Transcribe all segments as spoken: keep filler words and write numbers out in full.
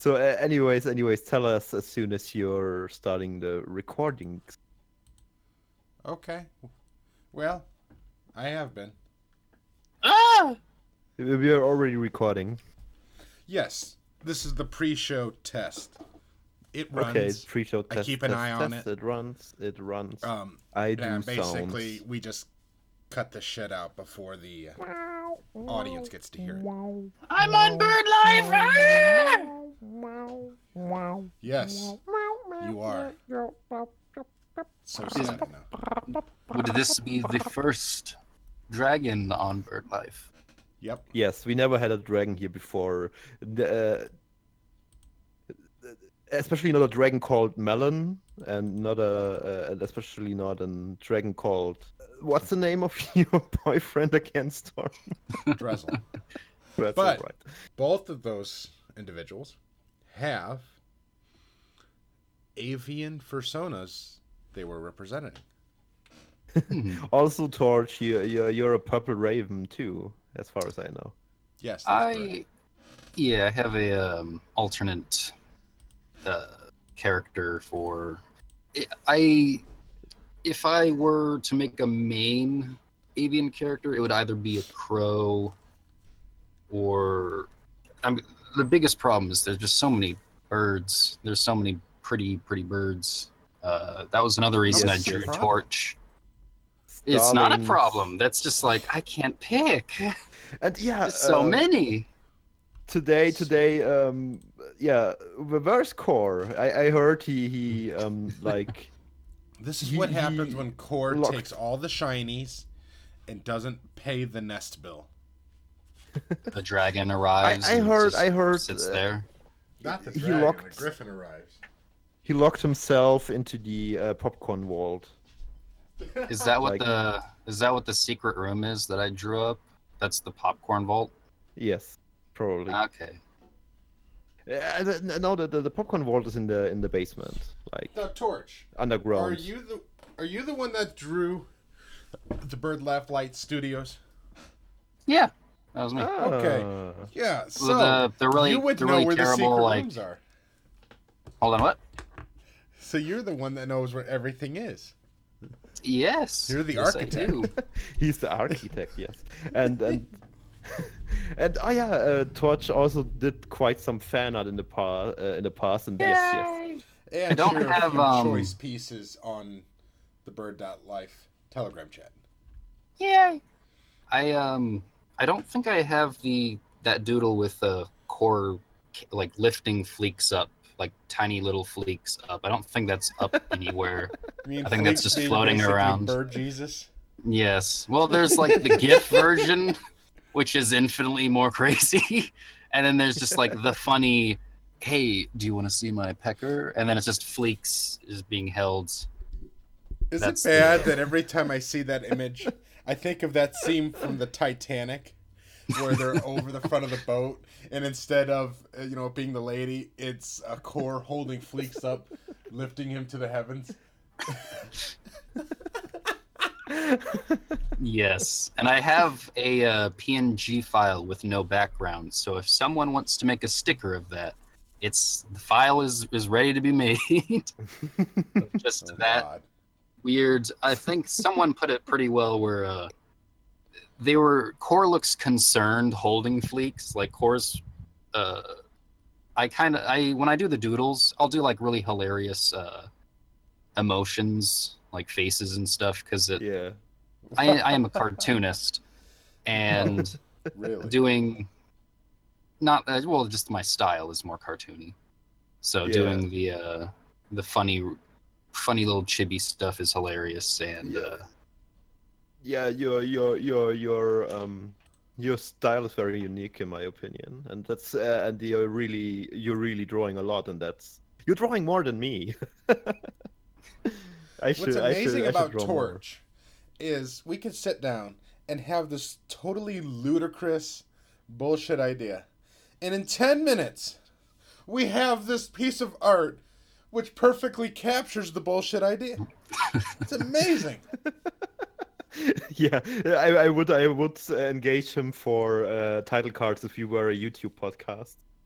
So, uh, anyways, anyways, tell us as soon as you're starting the recordings. Okay. Well, I have been. Ah! We are already recording. Yes, this is the pre-show test. It runs. Okay, pre-show I test. keep an test, eye on test. it. It runs. It runs. Um, I do and basically, sounds. we just cut the shit out before the uh, audience gets to hear it. I'm on Bird Life! Yes, you are. So sad now. Would this be the first dragon on Bird Life? Yep. Yes, we never had a dragon here before. The, uh, especially not a dragon called Melon, and not a, uh, and especially not a dragon called. What's the name of your boyfriend again, Storm? Drizzle. That's But- all right. Both of those individuals have avian personas they were representing. Also, Torch, you, you're, you're a purple raven too, as far as I know. Yes, that's correct. I, yeah, I have a um, alternate uh, character for. I, if I were to make a main avian character, it would either be a crow, or I mean, the biggest problem is there's just so many birds. There's so many pretty, pretty birds. Uh, that was another reason Yes, I drew yes. Torch. It's not a Starlings- problem. That's just like I can't pick. And yeah, There's so uh, many. today today um yeah, reverse core. I I heard he he um like This is He- what he happens when Core locked- takes all the shinies and doesn't pay the nest bill. The dragon arrives. I and heard- just I heard, sits uh, there. Not the He dragon, locked- the griffin arrives. he locked himself into the uh, popcorn vault. Is that what like- the is that what the secret room is that I drew up? That's the popcorn vault. Yes, probably. Okay. Uh, th- no, the, the the popcorn vault is in the in the basement, like Now, Torch, underground. are you the are you the one that drew the Bird Laugh Light Studios? Yeah, that was me. Okay. Ah. Yeah, so Well, the- they're really- you would they're know really where the terrible, secret like- rooms are. Hold on, what? So you're the one that knows where everything is. Yes. You're the yes, I architect. do. He's the architect, yes. And and and oh yeah, uh, Torch also did quite some fan art in the past. Uh, in the past, and yes, yes. And don't share a have, few um, choice pieces on the Bird Life Telegram chat. Yay. I um I don't think I have the that doodle with the core like lifting fleeks up, like tiny little fleeks up. I don't think that's up anywhere. I, mean, I think that's Fleek just being floating basically around. Bird Jesus. Yes. Well, there's like the GIF version, which is infinitely more crazy, and then there's just like the funny, "Hey, do you want to see my pecker?" And then it's just fleeks is being held. Is That's it the- bad that every time I see that image, I think of that scene from the Titanic, where they're over the front of the boat, and instead of uh, you know it being the lady, it's a core holding Fleeks up, lifting him to the heavens. Yes, and I have a uh, P N G file with no background. So if someone wants to make a sticker of that, it's the file is is ready to be made. Just Oh, that God. weird. I think someone put it pretty well. Where uh, they were Core looks concerned holding Fleeks. Like Core's, uh, I kind of I when I do the doodles, I'll do like really hilarious uh, emotions, like faces and stuff, because it. Yeah. I, I am a cartoonist, and Really? doing not uh, well. Just my style is more cartoony, so Yeah. doing the uh, the funny, funny little chibi stuff is hilarious. And uh, Yeah, your your your your um your style is very unique in my opinion, and that's uh, and you're really you're really drawing a lot, and that's you're drawing more than me. I should. What's I should, amazing I should about draw more. Torch is we could sit down and have this totally ludicrous bullshit idea. And in ten minutes, we have this piece of art which perfectly captures the bullshit idea. It's amazing. Yeah, I, I would I would uh, engage him for uh, title cards if you were a YouTube podcast.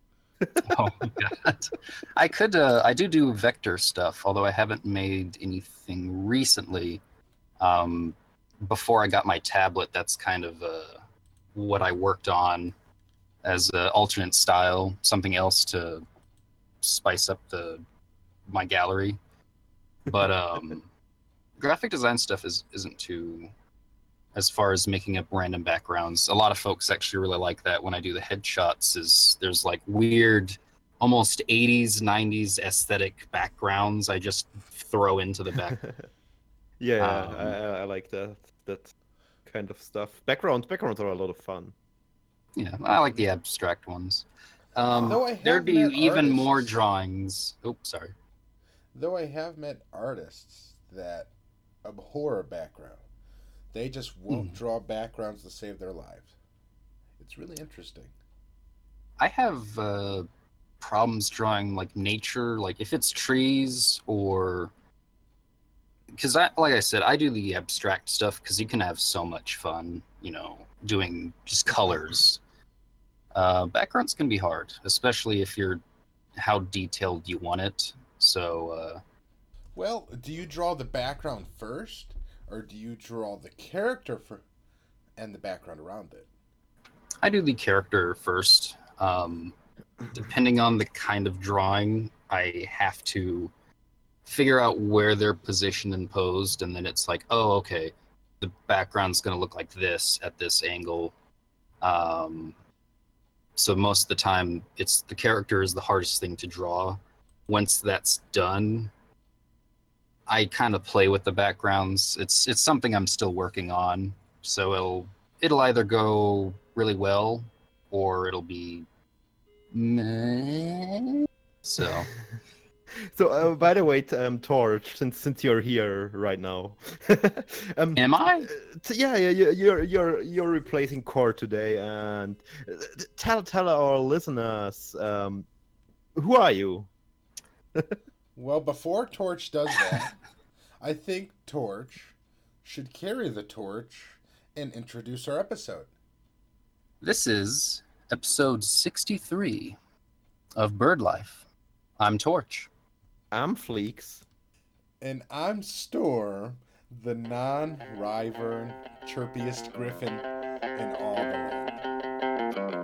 Oh my god. I could uh I do do vector stuff, although I haven't made anything recently. Um before I got my tablet, that's kind of uh what I worked on as an alternate style, something else to spice up the my gallery. But um graphic design stuff is isn't too, as far as making up random backgrounds. A lot of folks actually really like that when I do the headshots. Is there's like weird, almost eighties, nineties aesthetic backgrounds I just throw into the back. Yeah, Um, I, I I like that that kind of stuff. Backgrounds, backgrounds are a lot of fun. Yeah, I like the abstract ones. Um, Though I there'd have be met even more artists- drawings. Oh, sorry. Though I have met artists that abhor a background, they just won't Hmm. draw backgrounds to save their lives. It's really interesting. I have uh, problems drawing like nature, like if it's trees or because I, like I said, I do the abstract stuff because you can have so much fun, you know, doing just colors. Uh, backgrounds can be hard, especially if you're how detailed you want it. So uh, Well, do you draw the background first, or do you draw the character for, and the background around it? I do the character first. Um, depending on the kind of drawing, I have to figure out where they're positioned and posed, and then it's like, oh, okay, the background's going to look like this at this angle. Um, so most of the time, it's the character is the hardest thing to draw. Once that's done, I kind of play with the backgrounds. It's it's something I'm still working on. So it'll it'll either go really well or it'll be meh. So So, uh, by the way, t- um, Torch, since since you're here right now, um, am I? uh, t- yeah, yeah, you- you're you're you're replacing Core today, and uh, t- tell tell our listeners, um, who are you? Well, before Torch does that, I think Torch should carry the torch and introduce our episode. This is episode sixty-three of Bird Life. I'm Torch. I'm Fleeks. And I'm Store, the non-Ryvern, chirpiest griffin in all the land.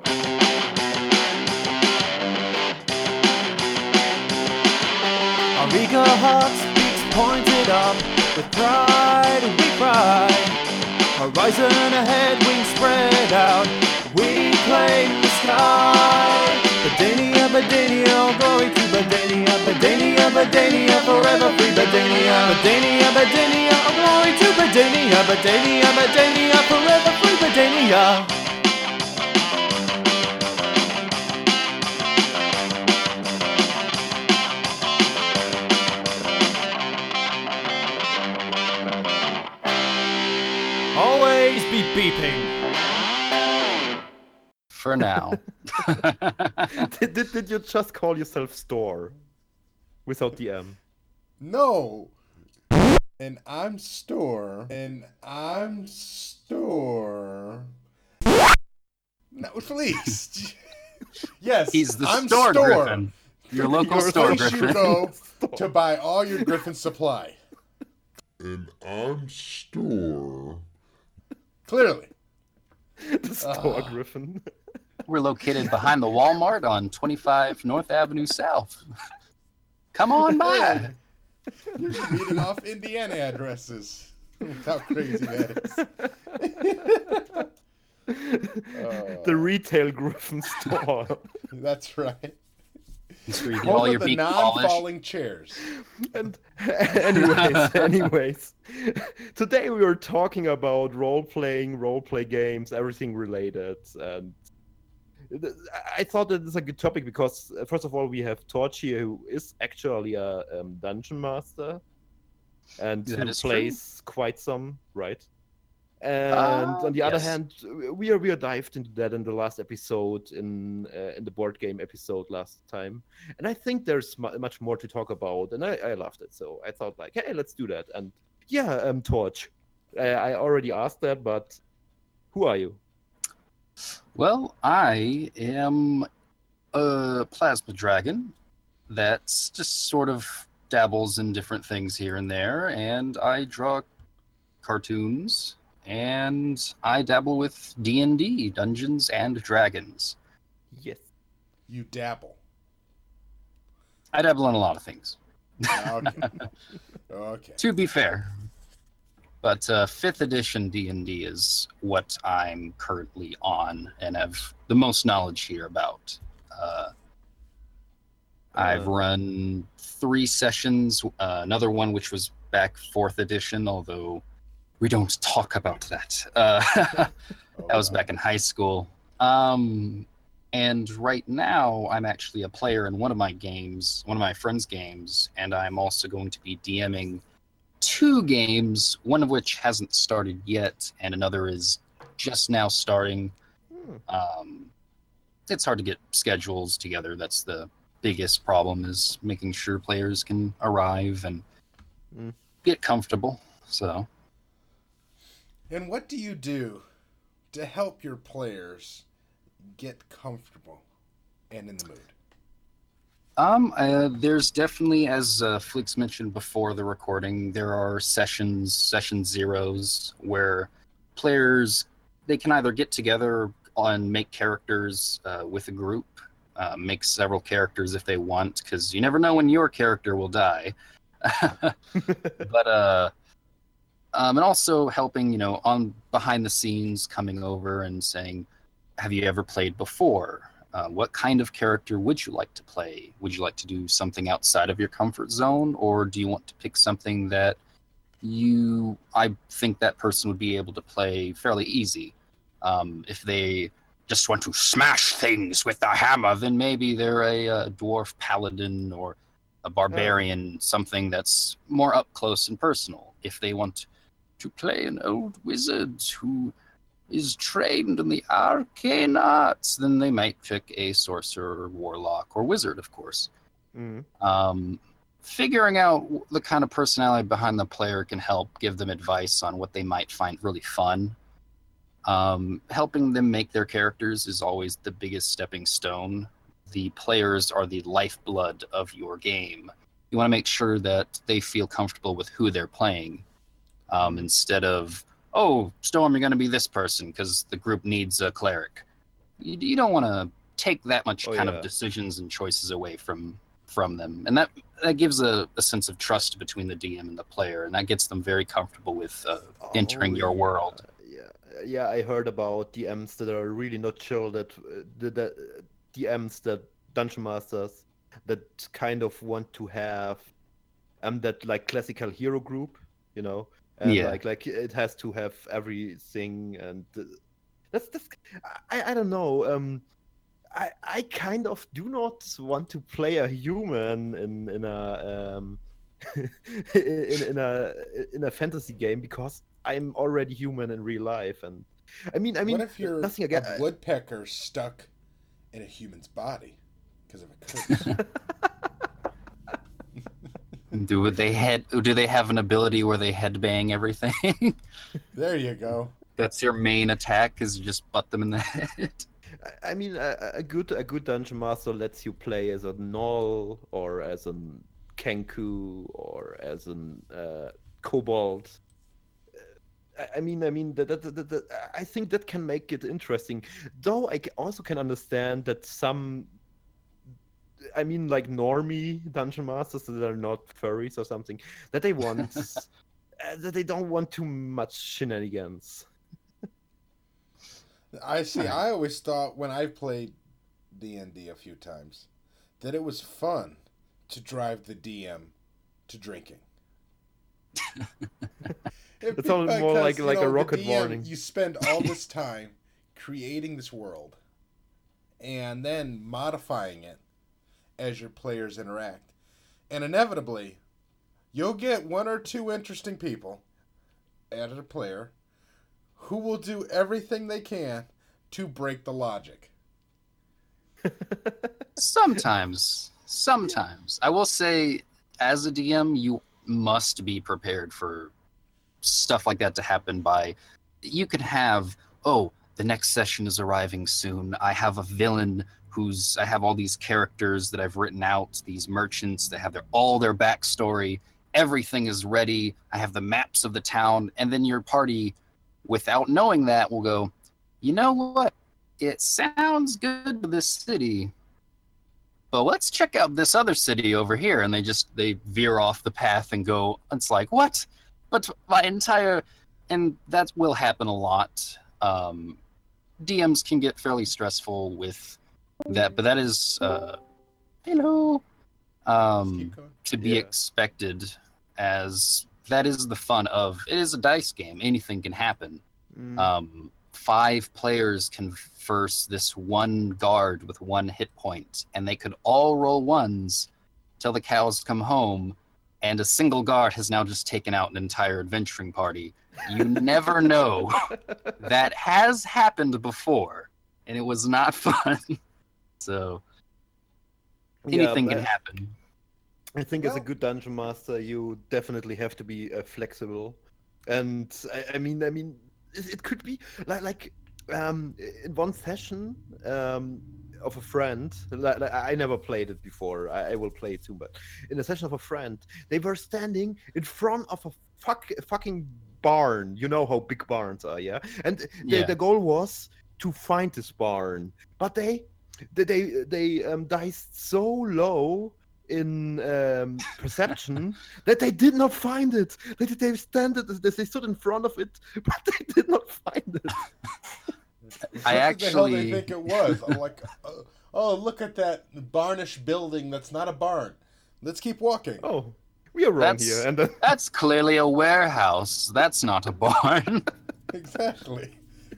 Our eager hearts beats pointed up, with pride we cry. Horizon ahead, wings spread out, we claim the sky. Badania, Badania, all glory to Badania. Badania, Badania, forever free Badania. Badania, Badania, all glory to Badania. Badania, Badania, forever free Badania. Always be beeping. For now. did, did did you just call yourself Store, without the M? No! And I'm Store, and I'm Store. No, please. Yes, He's the I'm store, Store. Griffin. Your local You're store, Place you Griffin. go to buy all your Griffin supply. And I'm Store. Clearly. The Store Ah. Griffin. We're located behind the Walmart on twenty-five North Avenue South. Come on by. You're reading off Indiana addresses. How crazy that is. The retail Griffin Store. That's right. That's where you get Home all of your the beef polish. non-falling chairs. And anyways, anyways, today we were talking about role playing, role play games, everything related, and th- I thought that it's a good topic because uh, first of all we have Torch here, who is actually a um, dungeon master, and That who is true. plays quite some, right? And Uh, on the other yes. hand, we are we are dived into that in the last episode, in uh, in the board game episode last time, and I think there's mu- much more to talk about, and I, I loved it, so I thought like, hey, let's do that. And yeah, um, Torch, I, I already asked that, but who are you? Well, I am a plasma dragon that's just sort of dabbles in different things here and there, and I draw cartoons, and I dabble with D and D, Dungeons and Dragons. Yes. You dabble. I dabble in a lot of things, Okay. Okay. to be fair. But uh, fifth edition D and D is what I'm currently on and have the most knowledge here about. Uh, I've Uh. run three sessions, uh, another one which was back fourth edition, although we don't talk about that. Uh, Oh, that was wow. back in high school. Um, and right now, I'm actually a player in one of my games, one of my friends' games, and I'm also going to be DMing two games, one of which hasn't started yet, and another is just now starting. Hmm. Um, it's hard to get schedules together. That's the biggest problem, is making sure players can arrive and Mm. get comfortable. So And what do you do to help your players get comfortable and in the mood? Um, uh, there's definitely, as uh, Flix mentioned before the recording, there are sessions, session zeros, where players, they can either get together and make characters uh, with a group, uh, make several characters if they want, because you never know when your character will die. But uh, um, and also helping, you know, on behind the scenes, coming over and saying, "Have you ever played before? Uh, what kind of character would you like to play? Would you like to do something outside of your comfort zone, or do you want to pick something that you, I think that person would be able to play fairly easy? Um, if they just want to smash things with a hammer, then maybe they're a, uh dwarf paladin or a barbarian, something that's more up close and personal. If they want to play an old wizard who is trained in the arcane arts, then they might pick a sorcerer, warlock, or wizard, of course. Mm. Um, figuring out the kind of personality behind the player can help give them advice on what they might find really fun. Um, helping them make their characters is always the biggest stepping stone. The players are the lifeblood of your game. You want to make sure that they feel comfortable with who they're playing, um, instead of, oh, Storm, you're going to be this person because the group needs a cleric. You, you don't want to take that much Oh, kind yeah. of decisions and choices away from from them, and that that gives a, a sense of trust between the D M and the player, and that gets them very comfortable with uh, entering Oh, your yeah, world. Yeah, yeah, I heard about D Ms that are really not chill. That uh, the, the D Ms that dungeon masters that kind of want to have um that like classical hero group, you know, and Yeah. like like it has to have everything, and uh, that's that's I I don't know. Um, I I kind of do not want to play a human in in a um in in a in a fantasy game because I'm already human in real life, and I mean I mean What if you're nothing a again. woodpecker stuck in a human's body because of a curse? Do they head? Do they have an ability where they headbang everything? There you go. That's your main attack, is you just butt them in the head. I- I mean a, a good a good dungeon master lets you play as a Gnoll or as an Kenku or as an uh, Kobold. Uh, I- I mean, I mean that, that, that, that I think that can make it interesting. Though I ca- also can understand that some, I mean, like normie dungeon masters that are not furries or something, that they want uh, that they don't want too much shenanigans. I see. I always thought when I played D and D a few times that it was fun to drive the D M to drinking. It It sounded more because, like- you like a know, the rocket D M, warning. You spend all this time creating this world and then modifying it as your players interact. And inevitably, you'll get one or two interesting people added a player who will do everything they can to break the logic. Sometimes, sometimes. I will say, as a D M, you must be prepared for stuff like that to happen by, you could have, oh, the next session is arriving soon. I have a villain who's I have all these characters that I've written out, these merchants that have their all their backstory. Everything is ready. I have the maps of the town, and then your party, without knowing that, will go, you know what? It sounds good to this city, but let's check out this other city over here. And they just they veer off the path and go. It's like, what? But my entire, and that will happen a lot. Um, D Ms can get fairly stressful with that, but that is uh, hello. Um, to be Yeah. expected, as that is the fun of it. Is a dice game. Anything can happen. Mm. Um, five players can verse this one guard with one hit point, and they could all roll ones till the cows come home, and a single guard has now just taken out an entire adventuring party. You never know. That has happened before, and it was not fun. So anything Yeah, can but happen. I think as a Well- good dungeon master, you definitely have to be uh, flexible, and I, I mean, I mean, it, it could be like like um, in one session um, of a friend. Like, like, I never played it before. I, I will play it soon, but in a session of a friend, they were standing in front of a fuck, fucking barn. You know how big barns are, yeah. And the, Yeah. the goal was to find this barn, but they they they, they um, diced so low in um, perception that they did not find it. They they stand it, they stood in front of it, but they did not find it. I What the hell they actually- think it was? I'm like, oh, oh, look at that barnish building. That's not a barn. Let's keep walking. Oh, we are wrong That's- here. And uh, That's clearly a warehouse. That's not a barn. Exactly.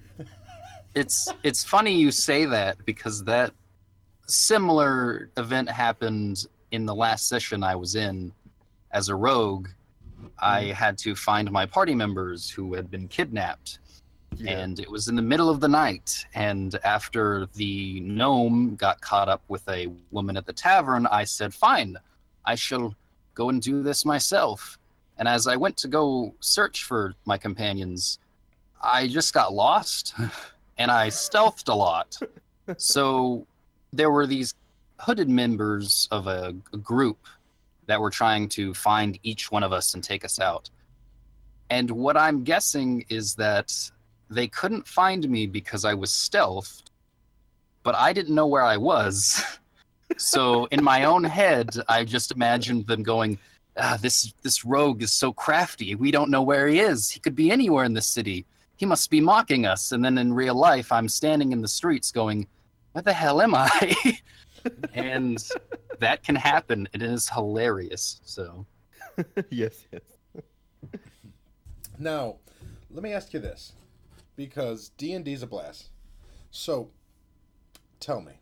it's it's funny you say that, because that similar event happened in the last session I was in as a rogue. I had to find my party members who had been kidnapped, yeah. and it was in the middle of the night. And after the gnome got caught up with a woman at the tavern, I said, fine, I shall go and do this myself. And as I went to go search for my companions, I just got lost and I stealthed a lot. So there were these hooded members of a, a group that were trying to find each one of us and take us out. And what I'm guessing is that they couldn't find me because I was stealthed, but I didn't know where I was. So in my own head, I just imagined them going, ah, this this rogue is so crafty. We don't know where he is. He could be anywhere in the city. He must be mocking us. And then in real life, I'm standing in the streets going, what the hell am I? And that can happen. It is hilarious. So yes, yes. Now, let me ask you this, because D and D's a blast. So, tell me,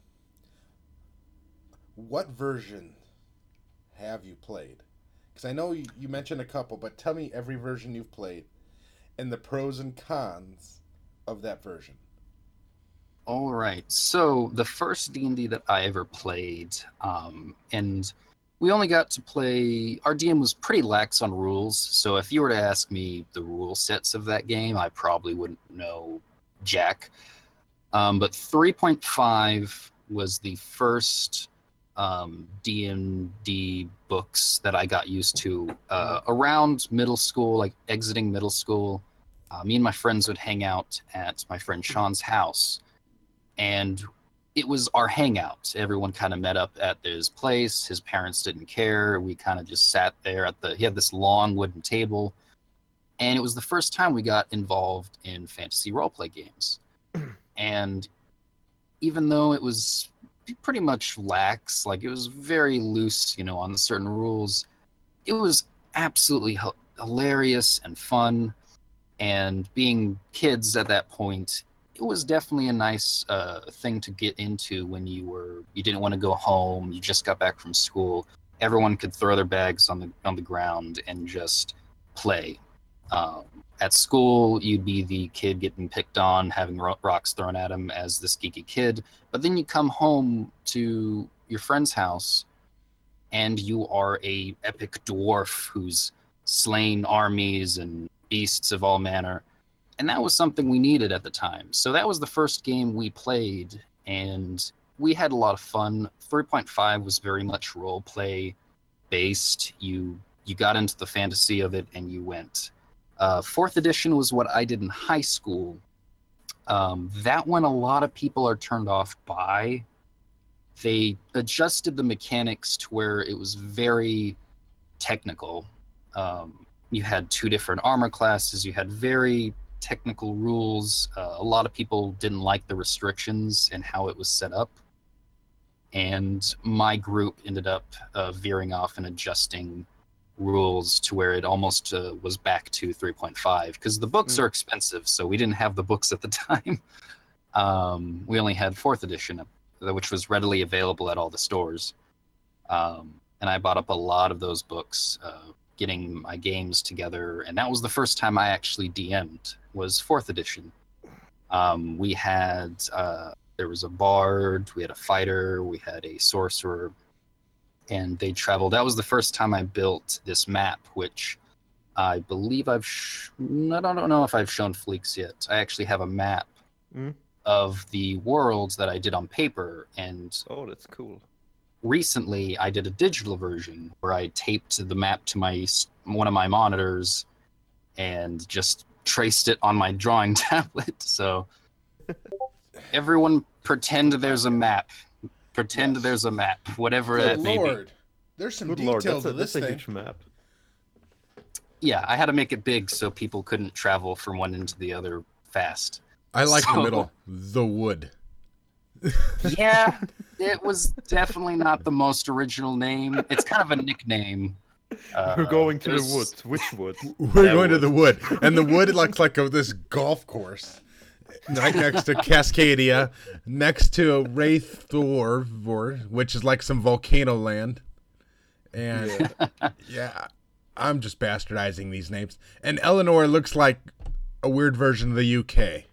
what version have you played? Because I know you, you mentioned a couple, but tell me every version you've played and the pros and cons of that version. all right. So the first D and D that I ever played, um, and we only got to play. Our D M was pretty lax on rules. So if you were to ask me the rule sets of that game, I probably wouldn't know jack. Um, but three point five was the first um, D and D books that I got used to uh, around middle school, like exiting middle school. Uh, me and my friends would hang out at my friend Sean's house, and it was our hangout. Everyone kind of met up at his place. His parents didn't care. We kind of just sat there at the. He had this long wooden table, and it was the first time we got involved in fantasy roleplay games. And even though it was pretty much lax, like it was very loose, you know, on the certain rules, it was absolutely h- hilarious and fun. And being kids at that point, it was definitely a nice uh, thing to get into when you were you didn't want to go home, you just got back from school. Everyone could throw their bags on the on the ground and just play. Um, at school, you'd be the kid getting picked on, having ro- rocks thrown at him as this geeky kid. But then you come home to your friend's house, and you are a epic dwarf who's slain armies and beasts of all manner. And that was something we needed at the time. So that was the first game we played, and we had a lot of fun. three point five was very much role play based. You you got into the fantasy of it and you went. Uh, fourth edition was what I did in high school. Um, that one, a lot of people are turned off by. They adjusted the mechanics to where it was very technical. Um, you had two different armor classes. You had very technical rules. Uh, a lot of people didn't like the restrictions and how it was set up. And my group ended up uh, veering off and adjusting rules to where it almost uh, was back to three point five, because the books mm. are expensive, so we didn't have the books at the time. Um, we only had fourth edition, which was readily available at all the stores. Um, and I bought up a lot of those books, uh, getting my games together, and that was the first time I actually D M'd, was fourth edition. Um, we had, uh, there was a bard, we had a fighter, we had a sorcerer, and they traveled. That was the first time I built this map, which I believe I've, sh- I don't know if I've shown Fleeks yet. I actually have a map Mm. of the worlds that I did on paper, and Oh, that's cool. recently I did a digital version where I taped the map to my one of my monitors and just traced it on my drawing tablet. So everyone pretend there's a map. Pretend Yes. there's a map, whatever Good that may be. Lord. There's some Good details lord, that's a, to this that's a thing. huge map. Yeah, I had to make it big so people couldn't travel from one end to the other fast. I like So- the middle. The wood. Yeah, it was definitely not the most original name. It's kind of a nickname. Uh, We're going to the there's- woods. Which wood? We're That going to wood. the wood, and the wood looks like a, this golf course, right next to Cascadia, next to Wraithor, which is like some volcano land, and yeah, I'm just bastardizing these names. And Eleanor looks like a weird version of the U K.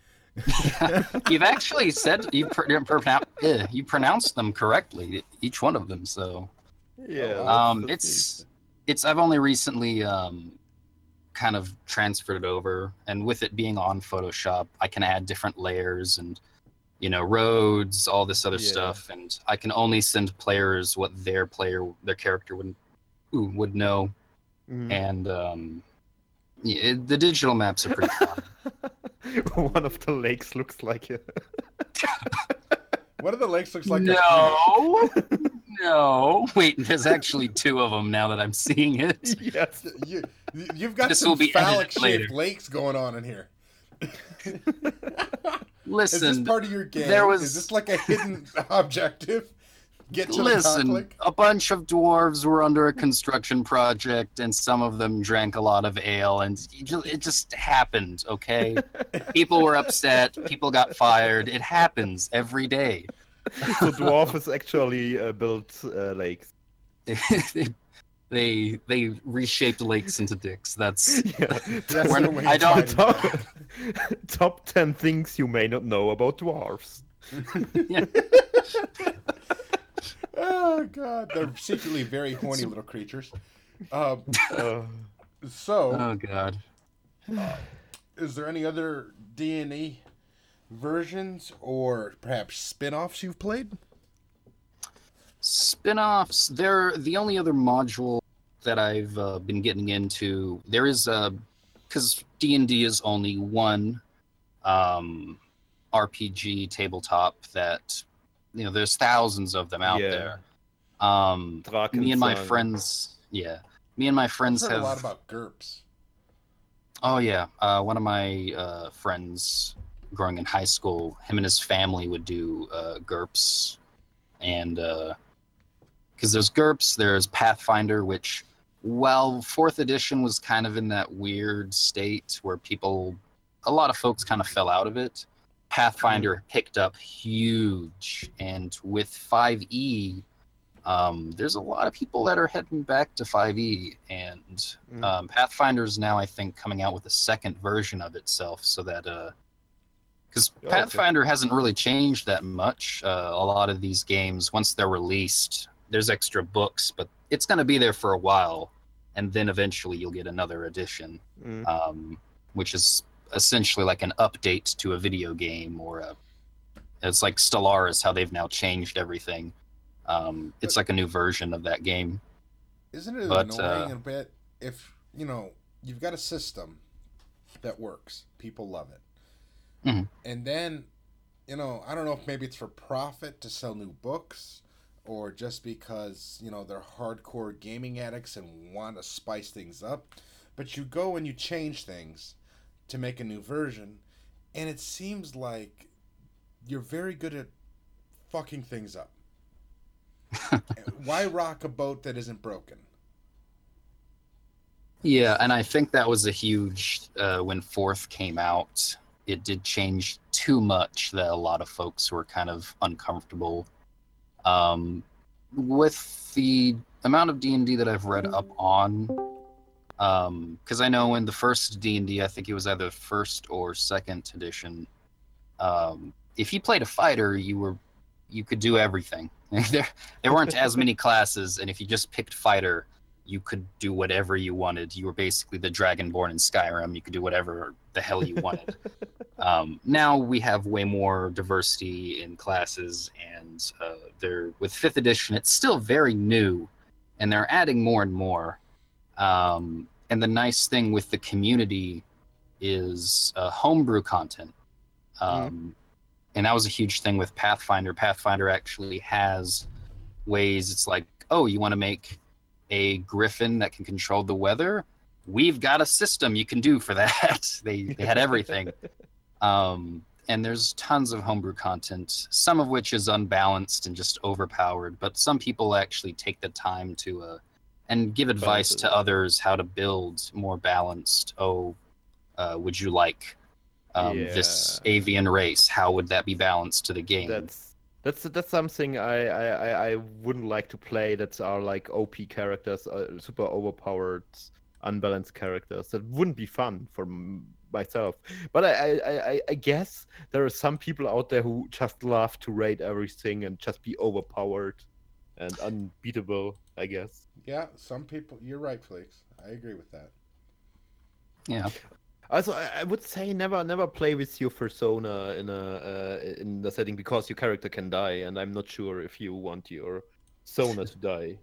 You've actually said you pr- pronoun- eh, you pronounced them correctly, each one of them. So Yeah. um, that's- it's it's. I've only recently um, kind of transferred it over, and with it being on Photoshop, I can add different layers and you know roads, all this other Yeah. stuff, and I can only send players what their player, their character would ooh, would know, Mhm. and um, yeah, the digital maps are pretty fun. One of the lakes looks like a... One of the lakes looks like No, no. Wait, there's actually two of them now that I'm seeing it. Yes. a you, you've got This some will be edited phallic-shaped later. lakes going on in here. Listen, Is this part of your game? there was- Is this like a hidden objective? Get to the listen. conflict? A bunch of dwarves were under a construction project, and some of them drank a lot of ale, and it ju- it just happened. Okay, people were upset. People got fired. It happens every day. So dwarf is actually uh, built uh, lakes. they they reshaped lakes into dicks. That's Yeah. That's We're- the way I to don't- find top, top ten things you may not know about dwarves. Oh god, they're secretly very horny little creatures. Um, Uh, so, oh god. is there any other D and E versions or perhaps spin-offs you've played? Spin-offs, they're the only other module that I've uh, been getting into. There is a because D and D is only one um, R P G tabletop that you know there's thousands of them out Yeah. there. Um, Draken me and my Song. friends, yeah, me and my I've friends heard have a lot about GURPS. Oh yeah, uh, one of my uh, friends growing in high school, him and his family would do uh, GURPS, and because there's GURPS, there's Pathfinder, which while fourth edition was kind of in that weird state where people, a lot of folks kind of fell out of it. Pathfinder picked up huge, and with five E, um, there's a lot of people that are heading back to five E, and Mm. um, Pathfinder is now, I think, coming out with a second version of itself, so that because Oh, okay. Pathfinder hasn't really changed that much. Uh, a lot of these games, once they're released, there's extra books, but it's going to be there for a while, and then eventually you'll get another edition, mm. um, which is essentially like an update to a video game or a It's like Stellaris, how they've now changed everything. Um, it's like a new version of that game. Isn't it But, annoying uh, a bit if, you know, you've got a system that works, people love it. Mhm. And then, you know, I don't know if maybe it's for profit to sell new books or just because, you know, they're hardcore gaming addicts and want to spice things up. But you go and you change things to make a new version, and it seems like you're very good at fucking things up. Why rock a boat that isn't broken? Yeah, and I think that was a huge uh, when Fourth came out. It did change too much that a lot of folks were kind of uncomfortable um, with the amount of D and D that I've read up on. Because I know in the first D and D, I think it was either first or second edition. Um, if you played a fighter, you were you could do everything. there there weren't as many classes, and if you just picked fighter, you could do whatever you wanted. You were basically the Dragonborn in Skyrim. You could do whatever the hell you wanted. um, now we have way more diversity in classes, and uh, they're with fifth edition. It's still very new, and they're adding more and more. Um, and the nice thing with the community is uh, homebrew content. Um, mm. And that was a huge thing with Pathfinder. Pathfinder actually has ways. It's like, oh, you want to make a griffin that can control the weather? We've got a system you can do for that. they, they had everything. Um, and there's tons of homebrew content, some of which is unbalanced and just overpowered. But some people actually take the time to uh, and give advice to others how to build more balanced. Oh, uh, would you like um, yeah. this avian race? How would that be balanced to the game? That's that's that's something I, I, I wouldn't like to play. That are like O P characters, uh, super overpowered, unbalanced characters. That wouldn't be fun for m- myself. But I, I, I, I guess there are some people out there who just love to raid everything and just be overpowered and unbeatable, I guess. Yeah, some people. You're right, Flakes. I agree with that. Yeah. Also, I, I would say never, never play with your persona in a uh, in the setting because your character can die, and I'm not sure if you want your persona to die.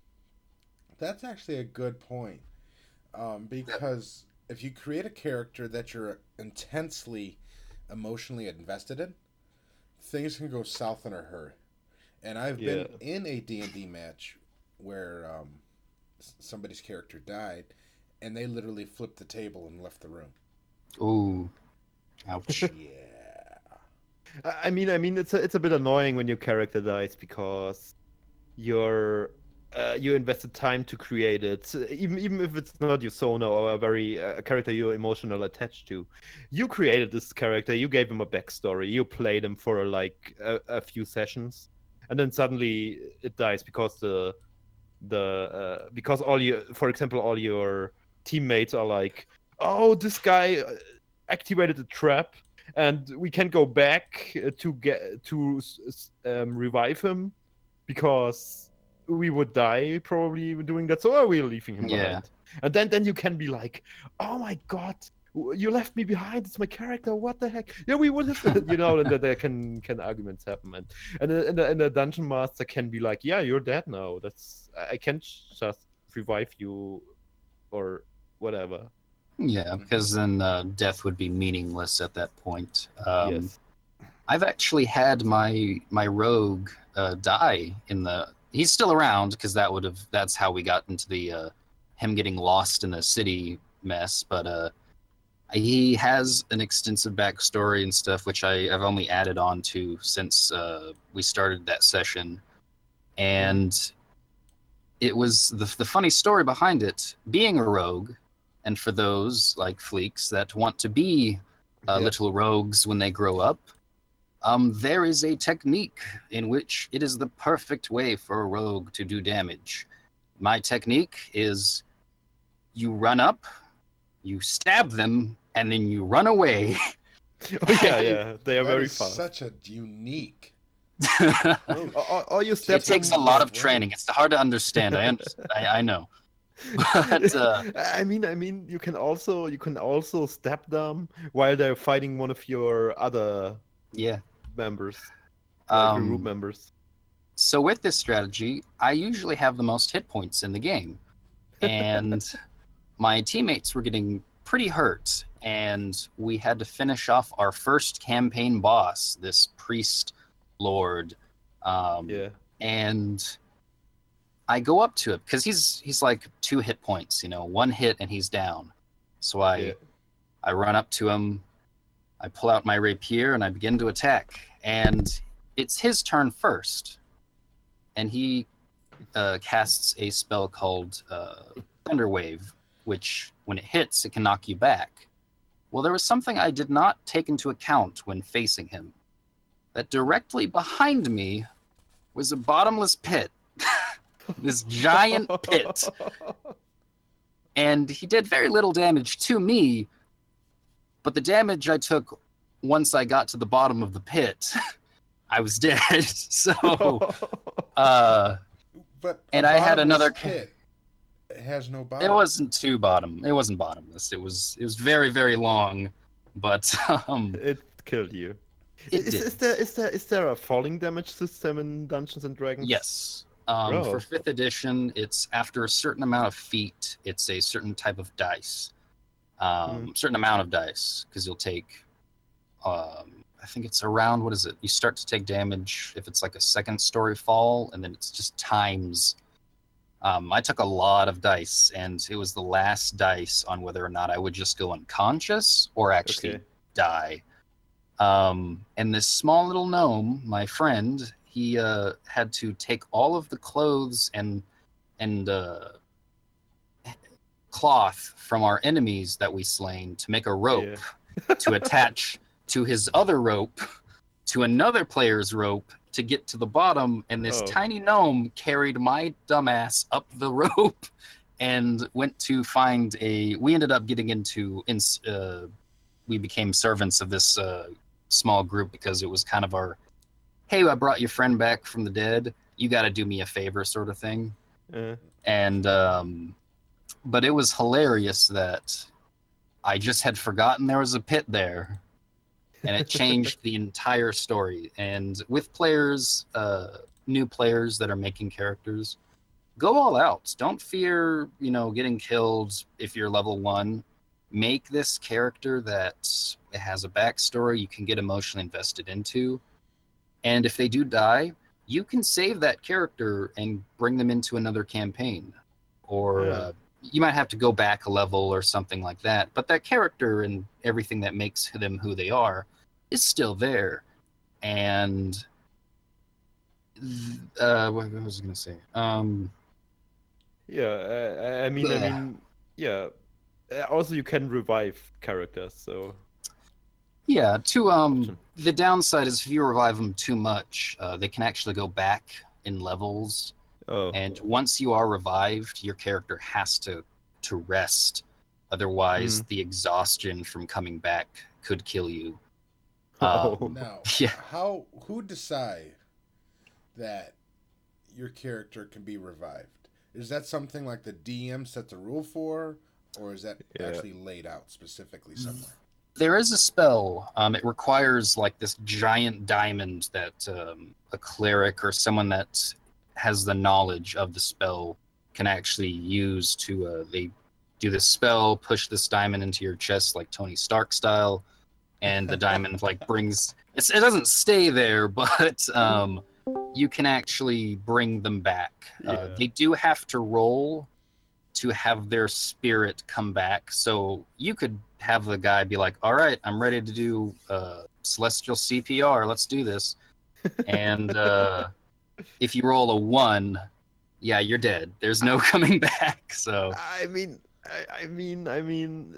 That's actually a good point, um, because if you create a character that you're intensely emotionally invested in, things can go south in a hurry. And I've Yeah. been in a D and D match where um, somebody's character died, and they literally flipped the table and left the room. Ooh, ouch. Yeah. I I mean, I mean, it's a, it's a bit annoying when your character dies because you're uh, you invested time to create it, So even even if it's not your persona or a very uh, a character you're emotional attached to. You created this character, you gave him a backstory, you played him for like a, a few sessions, and then suddenly it dies because the the uh, because all your, for example, all your teammates are like, oh, this guy uh, activated the trap, and we can go back uh, to get to s- s- um, revive him because we would die probably doing that. So are we leaving him Yeah. behind? And then then you can be like, oh my god, w- you left me behind. It's my character. What the heck? Yeah, we would have, you know, and that there can can arguments happen, and and the, and the, and the dungeon master can be like, yeah, you're dead now. That's I I can't just revive you, or whatever. Yeah, because then uh, death would be meaningless at that point. Um, Yes. I've actually had my my rogue uh, die in the. He's still around because that would have. That's how we got into the uh, him getting lost in the city mess. But uh, he has an extensive backstory and stuff, which I have only added on to since uh, we started that session, and it was the the funny story behind it. Being a rogue, and for those like Fleeks that want to be uh, Yeah. little rogues when they grow up. Um, there is a technique in which it is the perfect way for a rogue to do damage. My technique is you run up, you stab them, and then you run away. Oh yeah, yeah. They are That very is fast. such a unique. it Or, or, or you step takes a them- lot of training. It's hard to understand. I understand. I, I know. But uh, I mean, I mean, you can also you can also stab them while they're fighting one of your other yeah, members, like Um, group members. So with this strategy, I usually have the most hit points in the game. And my teammates were getting pretty hurt, and we had to finish off our first campaign boss, this priest lord. Um, Yeah. And I go up to him because he's he's like two hit points, you know, one hit and he's down. So I Yeah. I run up to him, I pull out my rapier, and I begin to attack. And it's his turn first. And he uh, casts a spell called uh, Thunder Wave, which, when it hits, it can knock you back. Well, there was something I did not take into account when facing him. That directly behind me was a bottomless pit. This giant pit. And he did very little damage to me, but the damage I took once I got to the bottom of the pit, I was dead. So, uh, But And a I had bottomless another- pit has no bottom. it wasn't too bottom. It wasn't bottomless. It was it was very very long, but um, It killed you. it is, did. is there is there is there a falling damage system in Dungeons and Dragons? Yes. Um, Oh. For fifth edition, it's after a certain amount of feet, it's a certain type of dice, um, certain amount of dice, because you'll take, um, I think it's around, what is it? You start to take damage if it's like a second story fall, and then it's just times. Um, I took a lot of dice, and it was the last dice on whether or not I would just go unconscious or actually Okay. die. Um, and this small little gnome, my friend, he uh, had to take all of the clothes and and uh, cloth from our enemies that we slain to make a rope to attach to his other rope to another player's rope to get to the bottom. And this Oh. tiny gnome carried my dumbass up the rope and went to find a. We ended up getting into. In, uh, we became servants of this uh, small group because it was kind of our. Hey, I brought your friend back from the dead. You got to do me a favor, sort of thing. Uh, And um, but it was hilarious that I just had forgotten there was a pit there, and it changed the entire story. And with players, uh, new players that are making characters, go all out. Don't fear, you know, getting killed if you're level one. Make this character that it has a backstory you can get emotionally invested into. And if they do die, you can save that character and bring them into another campaign. Or Yeah. uh, you might have to go back a level or something like that. But that character and everything that makes them who they are is still there. And uh, what, what was I going to say? Um, yeah, I, I mean, I Ugh. mean, yeah. Uh, Also, you can revive characters, so yeah, to um, Option. the downside is if you revive them too much, uh, they can actually go back in levels. oh, And once you are revived, your character has to to rest. Otherwise, Mm. the exhaustion from coming back could kill you. Oh. Um, Now, Yeah. how who decide that your character can be revived? Is that something like the D M sets a rule for, or is that Yeah. actually laid out specifically somewhere? There is a spell. Um, it requires like this giant diamond that um, a cleric or someone that has the knowledge of the spell can actually use to. Uh, they do this spell, push this diamond into your chest like Tony Stark style, and the diamond like brings. It's, it doesn't stay there, but um, you can actually bring them back. Uh, Yeah. they do have to roll to have their spirit come back. So you could have the guy be like, all right, I'm ready to do uh, celestial C P R. Let's do this. And uh, if you roll a one, yeah, you're dead. There's no coming back. So I mean, I, I mean, I mean,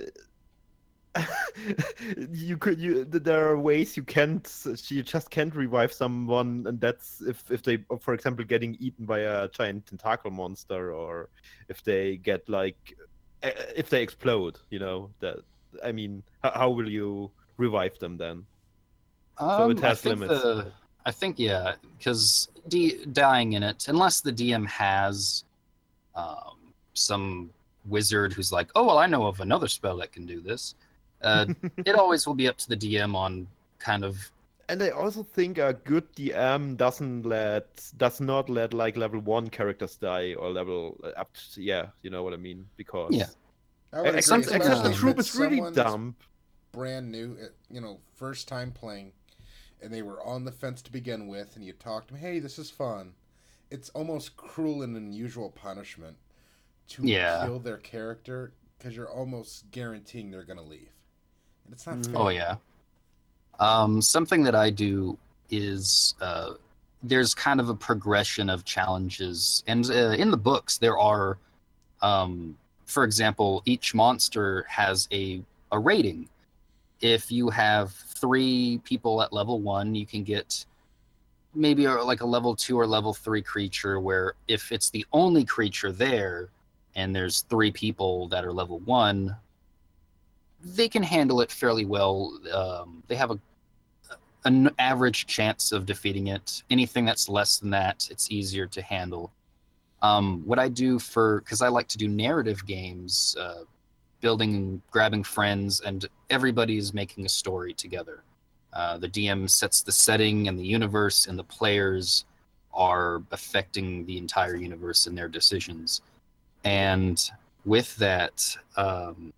you could you th- there are ways you can't you just can't revive someone, and that's if if they, for example, getting eaten by a giant tentacle monster, or if they get like eh, if they explode, you know, that I mean, how, how will you revive them then? um, it has I think limits. The, I think, yeah, because D- dying in it, unless the D M has um, some wizard who's like, oh, well, I know of another spell that can do this. Uh, it always will be up to the D M on kind of and I also think a good D M doesn't let does not let like level one characters die or level uh, up to, yeah, you know what I mean? Because Yeah. I would agree, except, except the especially troop if is really someone's dumb. brand new, uh, you know, first time playing, and they were on the fence to begin with, and you talk to them, hey, this is fun. It's almost cruel and unusual punishment to Yeah. kill their character because you're almost guaranteeing they're going to leave. And it's not Mhm. fair. Oh yeah. Um, something that I do is uh, there's kind of a progression of challenges, and uh, in the books there are, um, for example, each monster has a a rating. If you have three people at level one, you can get maybe a, like a level two or level three creature. Where if it's the only creature there, and there's three people that are level one, they can handle it fairly well. Um, they have a an average chance of defeating it. Anything that's less than that, it's easier to handle. Um, what I do for, because I like to do narrative games, uh, building and grabbing friends, and everybody's making a story together. Uh, the D M sets the setting and the universe, and the players are affecting the entire universe in their decisions. And with that, um,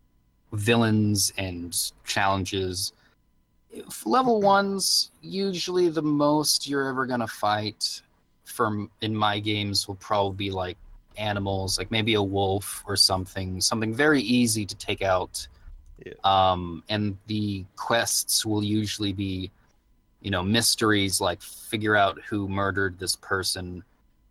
villains and challenges, if level ones, usually the most you're ever gonna fight from in my games will probably be like animals, like maybe a wolf or something, something very easy to take out. Yeah. Um, and the quests will usually be, you know, mysteries like figure out who murdered this person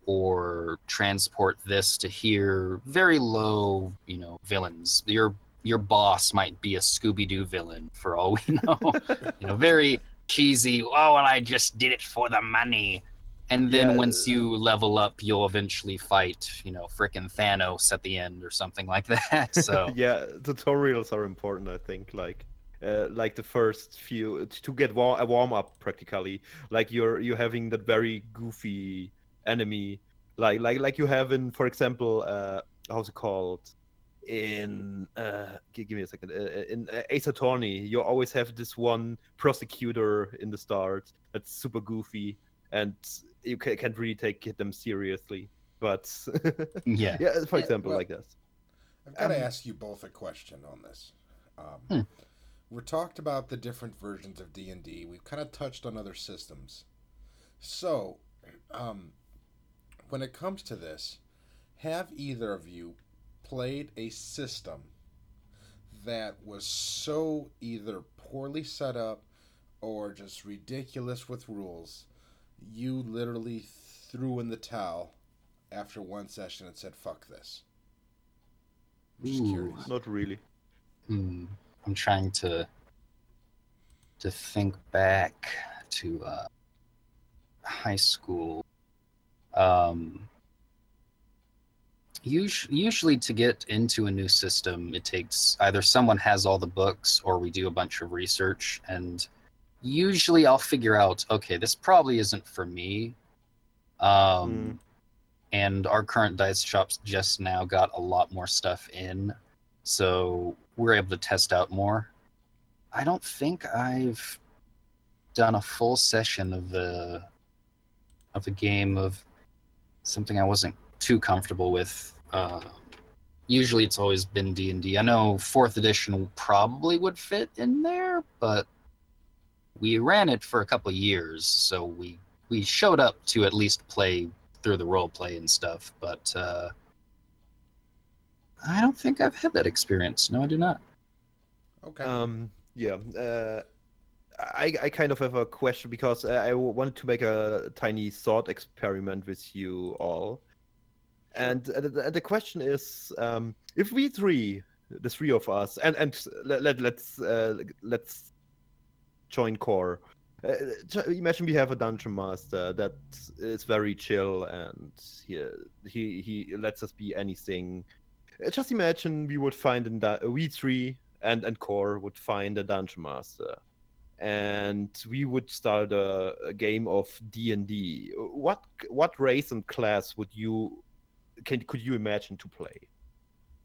or transport this to here. Very low, you know, villains. Your your boss might be a Scooby-Doo villain for all we know. You know, very cheesy. Oh, well, I just did it for the money. And then Yeah. once you level up, you'll eventually fight, you know, frickin' Thanos at the end or something like that. So Yeah, tutorials are important, I think. Like, uh, like the first few to get wa- a warm up practically. Like you're you're having that very goofy enemy, like like like you have in, for example, uh, how's it called? In uh, gi- give me a second. Uh, in uh, Ace Attorney, you always have this one prosecutor in the start that's super goofy, and you ca- can't really take them seriously. But yeah. yeah, for Yeah, example, well, like this. I've got to Um, ask you both a question on this. Um, Hmm. We talked about the different versions of D and D. We've kind of touched on other systems. So, um, when it comes to this, have either of you played a system that was so either poorly set up or just ridiculous with rules, you literally threw in the towel after one session and said, fuck this? I'm just Ooh. curious. Not really. Hmm. I'm trying to to think back to uh, high school. Um, usually, usually, to get into a new system, it takes either someone has all the books or we do a bunch of research. And usually, I'll figure out, okay, this probably isn't for me. Um, Mm. And our current dice shops just now got a lot more stuff in, so we're able to test out more. I don't think I've done a full session of the of the game of something I wasn't too comfortable with. Uh, usually, it's always been D and D. I know fourth edition probably would fit in there, but we ran it for a couple of years, so we we showed up to at least play through the role play and stuff. But uh, I don't think I've had that experience. No, I do not. Okay. Um, yeah. Uh, I I kind of have a question because I I wanted to make a tiny thought experiment with you all, and uh, the, the question is, um, if we three, the three of us, and and let, let let's uh, let's join core. Uh, j- imagine we have a dungeon master that is very chill and he he he lets us be anything. Uh, Just imagine we would find in that we three and and core would find a dungeon master, and we would start a, a game of D and D. What what race and class would you can could you imagine to play?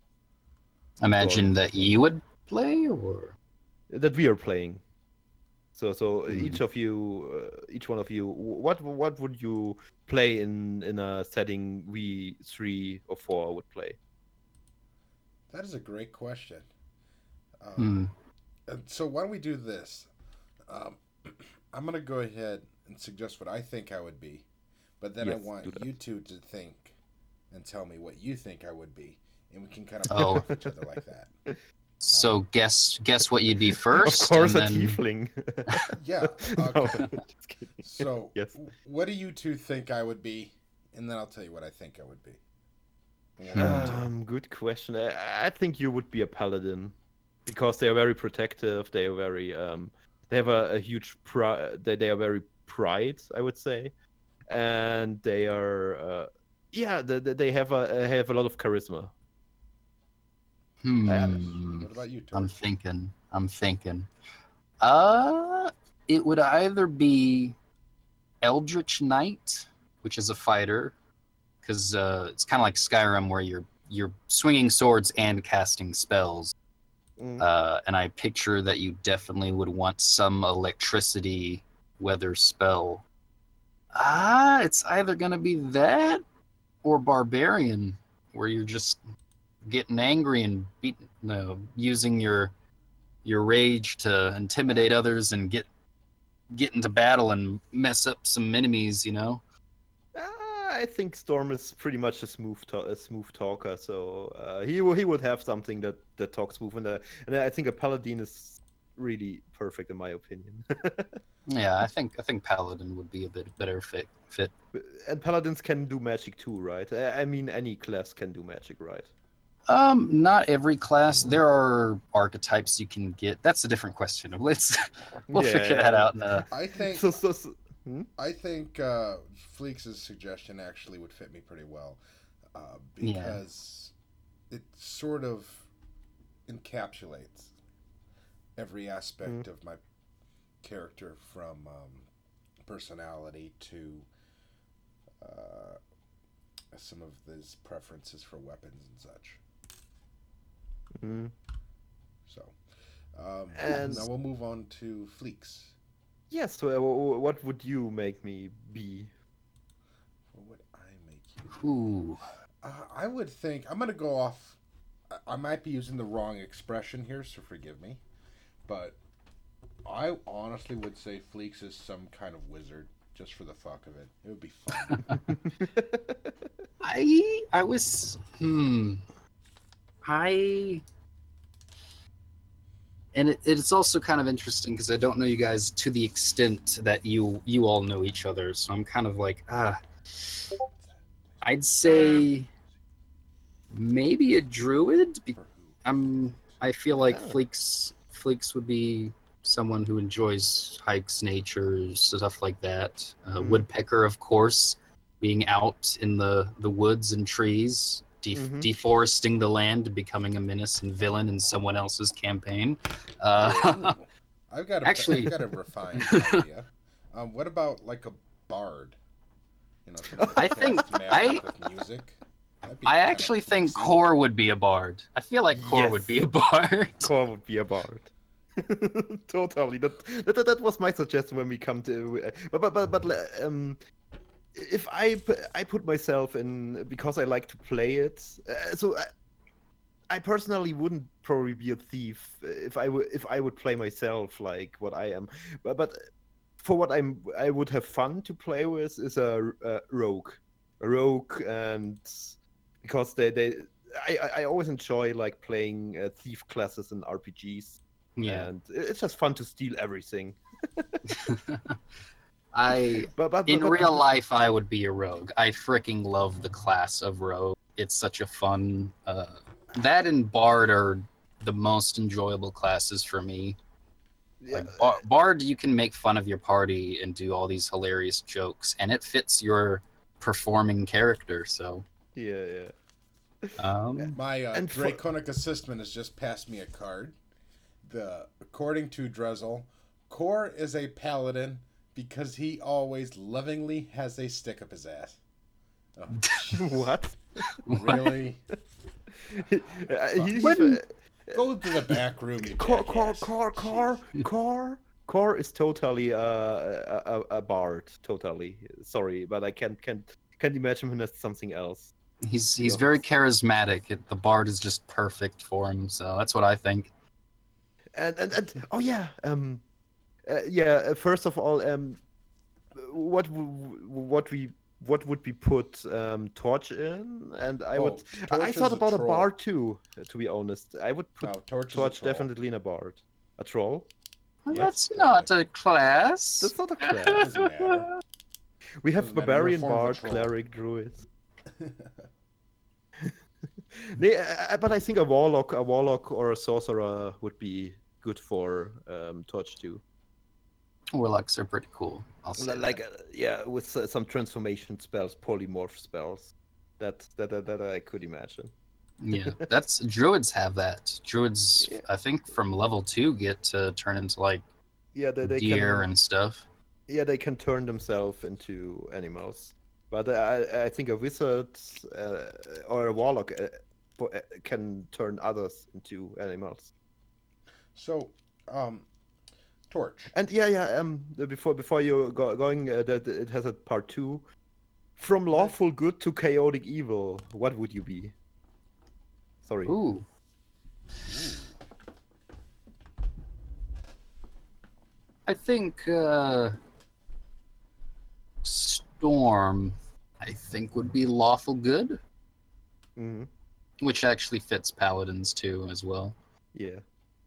Imagine that you would play, or That we are playing. So so Hmm. each of you, uh, each one of you, what what would you play in in a setting we three or four would play? That is a great question. Um, Hmm. and so why don't we do this? Um, I'm gonna go ahead and suggest what I think I would be, but then I Yes, do want that. you two to think and tell me what you think I would be, and we can kind of Oh. off each other like that. So guess guess what you'd be Of first, course, and a then tiefling. Yeah. No, Okay. just kidding. So, Yes. w- what do you two think I would be, and then I'll tell you what I think I would be. And we'll Hmm. go to- Um, good question. I, I think you would be a paladin because they are very protective. They are very um, they have a, a huge pride. They, they are very pride, I would say, and they are uh, yeah. They, they they have a have a lot of charisma. hmm, What about you, I'm Torch? thinking. I'm thinking. Uh, it would either be Eldritch Knight, which is a fighter, because uh, it's kind of like Skyrim, where you're you're swinging swords and casting spells. Mm. Uh, and I picture that you definitely would want some electricity weather spell. Ah, it's either gonna be that or Barbarian, where you're just getting angry and beat, no, using your your rage to intimidate others and get get into battle and mess up some enemies. You know. Ah, I think Storm is pretty much a smooth ta- a smooth talker, so uh, he will he would have something that that talks smooth, and, uh, and I think a paladin is really perfect in my opinion. Yeah, I think I think Paladin would be a bit better fit. Fit. And paladins can do magic too, right? I I mean, any class can do magic, right? Um, not every class. There are archetypes you can get. That's a different question. Let's we'll Yeah, figure that yeah. out in a. I think So, so, so hmm? I think uh, Fleeks' suggestion actually would fit me pretty well, uh, Yeah. because it sort of encapsulates every aspect of my character, from um, personality to uh, some of his preferences for weapons and such. Hmm. So, um, And- now we'll move on to Fleeks. Yes. So, uh, wh- what would you make me be? What would I make you? Ooh. Uh, I would think I'm gonna go off. I- I might be using the wrong expression here, so forgive me. But I honestly would say Fleeks is some kind of wizard, just for the fuck of it. It would be fun. I I was hmm. I and it, it's also kind of interesting because I don't know you guys to the extent that you you all know each other. So I'm kind of like ah. I'd say maybe a druid. be- I'm. I feel like Oh. Fleeks Fleeks would be someone who enjoys hikes, nature, stuff like that. Uh, Mhm. Woodpecker, of course, being out in the the woods and trees, de- Mhm. deforesting the land, becoming a menace and villain in someone else's campaign. Uh, Ooh. I've got a, Actually- I've got a refined idea. Um, what about like a bard? You know, somebody I that think- casts magic I- with music. That'd be I kinda actually think sexy. Core would be a bard. I feel like Core Yes. would be a bard. Core would be a bard. Totally. That, that that was my suggestion when we come to. But but but, but um, if I pu- I put myself in because I like to play it. Uh, so I, I personally wouldn't probably be a thief if I would if I would play myself like what I am. But but for what I'm I would have fun to play with is a, a rogue, a rogue, and because they they. I, I- I always enjoy like playing uh, thief classes in R P Gs. Yeah. And it's just fun to steal everything. I But, but, in but, real life I would be a rogue. I freaking love the class of rogue. It's such a fun uh that and bard are the most enjoyable classes for me. yeah, Like Bar- bard you can make fun of your party and do all these hilarious jokes and it fits your performing character, so yeah, yeah. um My uh, And for- draconic assistant has just passed me a card. The according to Drezel, Core is a paladin because he always lovingly has a stick up his ass. Oh, What? really? Uh, he- he's, When- uh, Go to the back room, you car, car, jackass. car, car, car. Core is totally uh, a, a, a bard. Totally. Sorry, but I can't can't can't imagine him as something else. He's to be he's very honest. charismatic. It, the bard is just perfect for him. So that's what I think. And and, and oh yeah, um, uh, yeah. uh, First of all, um, what w- what we what would we put um Torch in? And I would. Oh, I I Torch thought is a about a troll. bard too. uh, To be honest, I would put No, Torch, is a Torch troll. definitely in a bard. A troll. Well, Yes, that's not a class. That's not a class. Doesn't matter. We have Doesn't matter, you're a barbarian, form of a bard, troll. cleric, druid. Nee, uh, but I think a warlock, a warlock or a sorcerer would be good for um, Torch too. Warlocks are pretty cool. I'll say Li- Like, uh, yeah, with uh, some transformation spells, polymorph spells. That that that, that I could imagine. that. Yeah, that's druids have that. Druids, Yeah. I think, from level two get to turn into like Yeah, they, they deer can. and stuff. Yeah, they can turn themselves into animals. But I I think a wizard uh, or a warlock uh, po- uh, can turn others into animals. So, um, Torch. And yeah, yeah. Um, the- before before you go going, uh, that it has a part two. From lawful good to chaotic evil, what would you be? Sorry. Ooh. I think uh, Storm, I think, would be lawful good, Hmm. which actually fits paladins too as well. Yeah.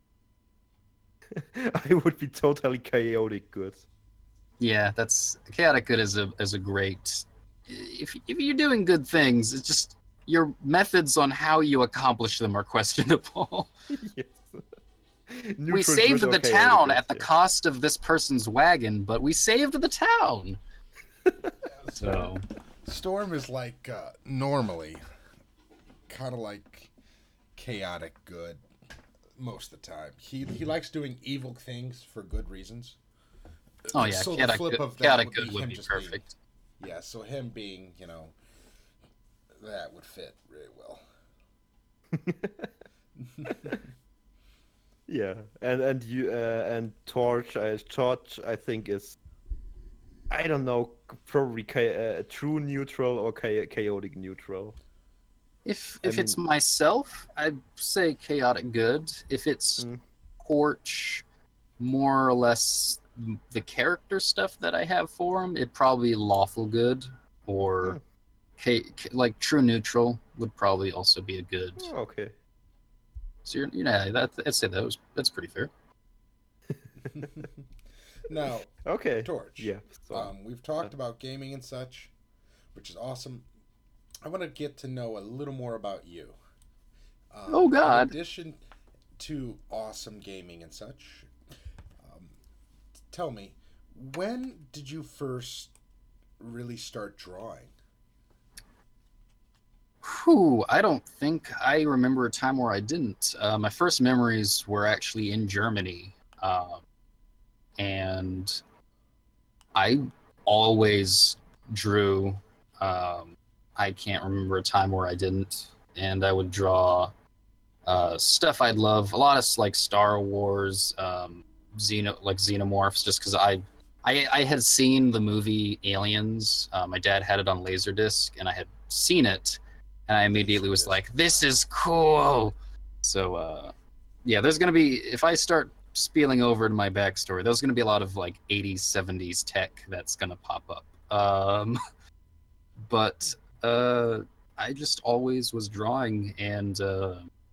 I would be totally chaotic good. Yeah, that's chaotic good is a is a great. If if you're doing good things, it's just your methods on how you accomplish them are questionable. Yes. We Neutral saved good or the chaotic town good, at the yeah. cost of this person's wagon, but we saved the town. So Storm is like uh, normally kind of like chaotic good most of the time. He he likes doing evil things for good reasons. Oh yeah, So the chaotic flip good, of that chaotic would be good would him be just being- perfect. Yeah, so him being, you know, that would fit really well. Yeah, and and you uh, and Torch, uh, Torch, I think is, I don't know, probably cha- uh, true neutral or cha- chaotic neutral. If I if it's mean- myself, I'd say chaotic good. If it's Mm. Torch, more or less m- the character stuff that I have for him, it'd probably be lawful good or Hmm. cha- cha- like true neutral would probably also be a good. Oh, okay. So you're, you know, that I'd say that was that's pretty fair. Now, Okay. Torch. Yeah. So, Um, we've talked about gaming and such, which is awesome. I want to get to know a little more about you. Um, Oh, God. In addition to awesome gaming and such, um, tell me, when did you first really start drawing? Whew, I don't think I remember a time where I didn't. Uh, my first memories were actually in Germany, um, and I always drew. Um, I can't remember a time where I didn't, and I would draw uh, stuff I'd love. A lot of like Star Wars, um, Xeno, like Xenomorphs, just because I, I, I had seen the movie Aliens. Uh, my dad had it on Laserdisc, and I had seen it. And I immediately was Laserdisc. like, "This is cool." So, uh, yeah, there's gonna be if I start spieling over to my backstory, there's gonna be a lot of like eighties, seventies tech that's gonna pop up. Um, but uh, I just always was drawing, and uh,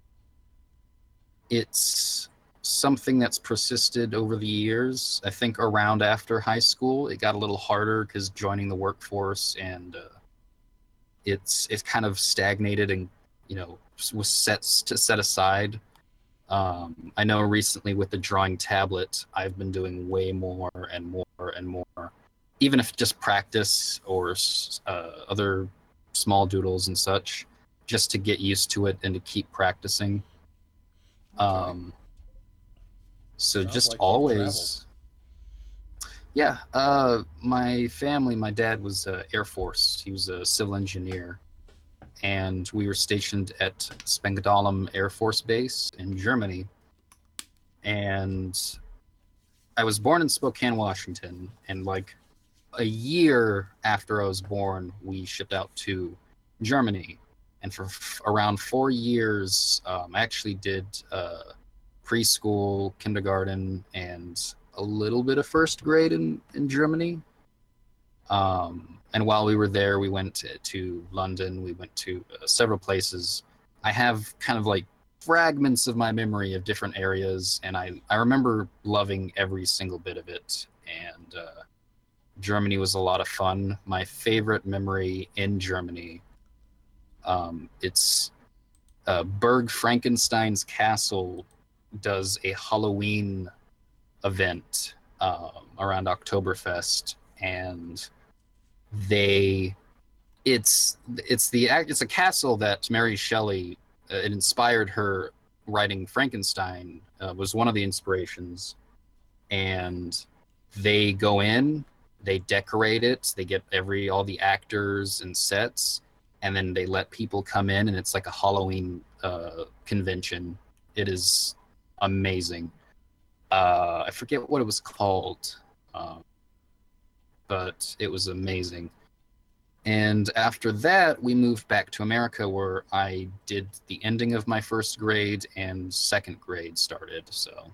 it's something that's persisted over the years. I think around after high school, it got a little harder because joining the workforce and uh, it's it's kind of stagnated and you know was set to set aside. Um, I know recently with the drawing tablet, I've been doing way more and more and more, even if just practice or uh, other small doodles and such, just to get used to it and to keep practicing. Um, so Sounds just like you've always. Yeah, uh, my family, my dad was uh, Air Force. He was a civil engineer, and we were stationed at Spangdahlem Air Force Base in Germany. And I was born in Spokane, Washington, and like a year after I was born, we shipped out to Germany. And for f- around four years, um, I actually did uh, preschool, kindergarten, and a little bit of first grade in, in Germany. Um, and while we were there, we went to, to London. We went to uh, several places. I have kind of like fragments of my memory of different areas, and I, I remember loving every single bit of it. And uh, Germany was a lot of fun. My favorite memory in Germany, um, it's uh, Berg Frankenstein's castle does a Halloween event um, around Oktoberfest, and they it's it's the act it's a castle that Mary Shelley uh, it inspired her writing Frankenstein, uh, was one of the inspirations. And they go in, they decorate it, they get every all the actors and sets, and then they let people come in, and it's like a Halloween uh, convention. It is amazing. Uh, I forget what it was called, um, but it was amazing. And after that, we moved back to America, where I did the ending of my first grade and second grade started. So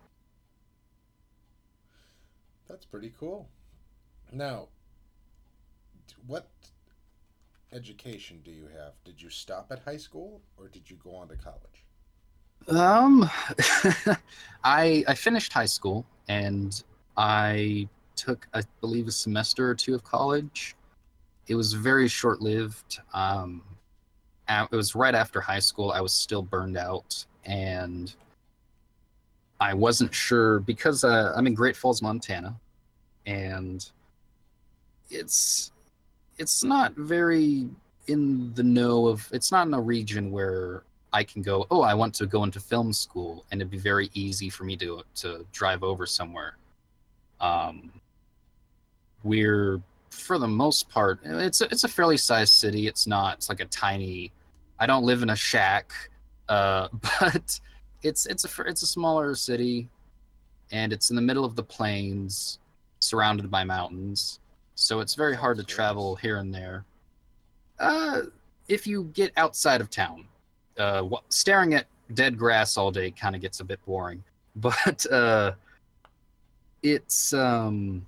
That's pretty cool. Now, d- what education do you have? Did you stop at high school or did you go on to college? Um, I I finished high school and I took, I believe, a semester or two of college. It was very short-lived. Um, a- it was right after high school. I was still burned out, and I wasn't sure because uh, I'm in Great Falls, Montana, and it's it's not very in the know of. It's not in a region where I can go, oh, I want to go into film school, and it'd be very easy for me to to drive over somewhere. Um, we're for the most part, it's a, it's a fairly sized city. It's not. It's like a tiny. I don't live in a shack, uh, but it's it's a it's a smaller city, and it's in the middle of the plains, surrounded by mountains. So it's very hard to Sounds travel nice. here and there. Uh, if you get outside of town, uh, wh- staring at dead grass all day kind of gets a bit boring. But uh, it's um,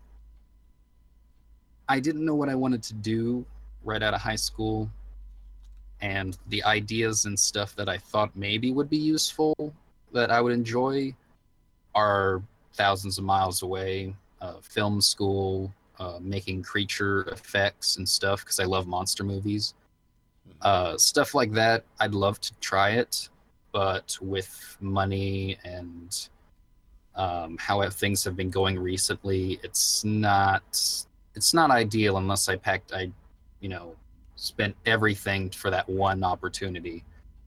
I didn't know what I wanted to do right out of high school, and the ideas and stuff that I thought maybe would be useful that I would enjoy are thousands of miles away. Uh, film school, uh, making creature effects and stuff because I love monster movies. Mhm. Uh, stuff like that, I'd love to try it, but with money and um, how things have been going recently, it's not it's not ideal unless I packed I, you know, spent everything for that one opportunity.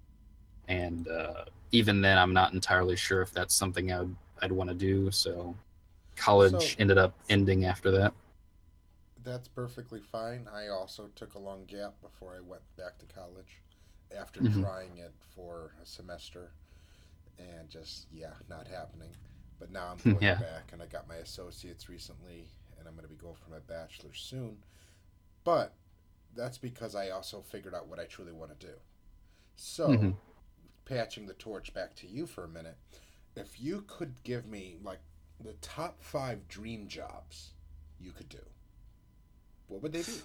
And uh, even then, I'm not entirely sure if that's something I would, I'd want to do. So So college ended up ending after that. that's perfectly fine. I also took a long gap before I went back to college after Mhm. trying it for a semester and just, yeah, not happening. But now I'm going Yeah. back and I got my associates recently and I'm going to be going for my bachelor's soon. But that's because I also figured out what I truly want to do. So, hmm patching the torch back to you for a minute, if you could give me like the top five dream jobs you could do, what would they be?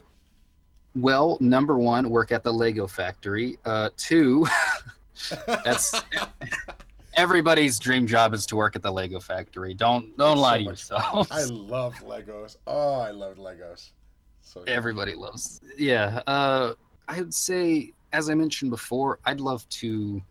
Well, number one, work at the Lego factory. Uh, two, that's everybody's dream job is to work at the Lego factory. Don't don't It's lie so to much fun. yourselves. I love Legos. Oh, I love Legos. So yeah. Everybody loves. Yeah. Uh, I would say, as I mentioned before, I'd love to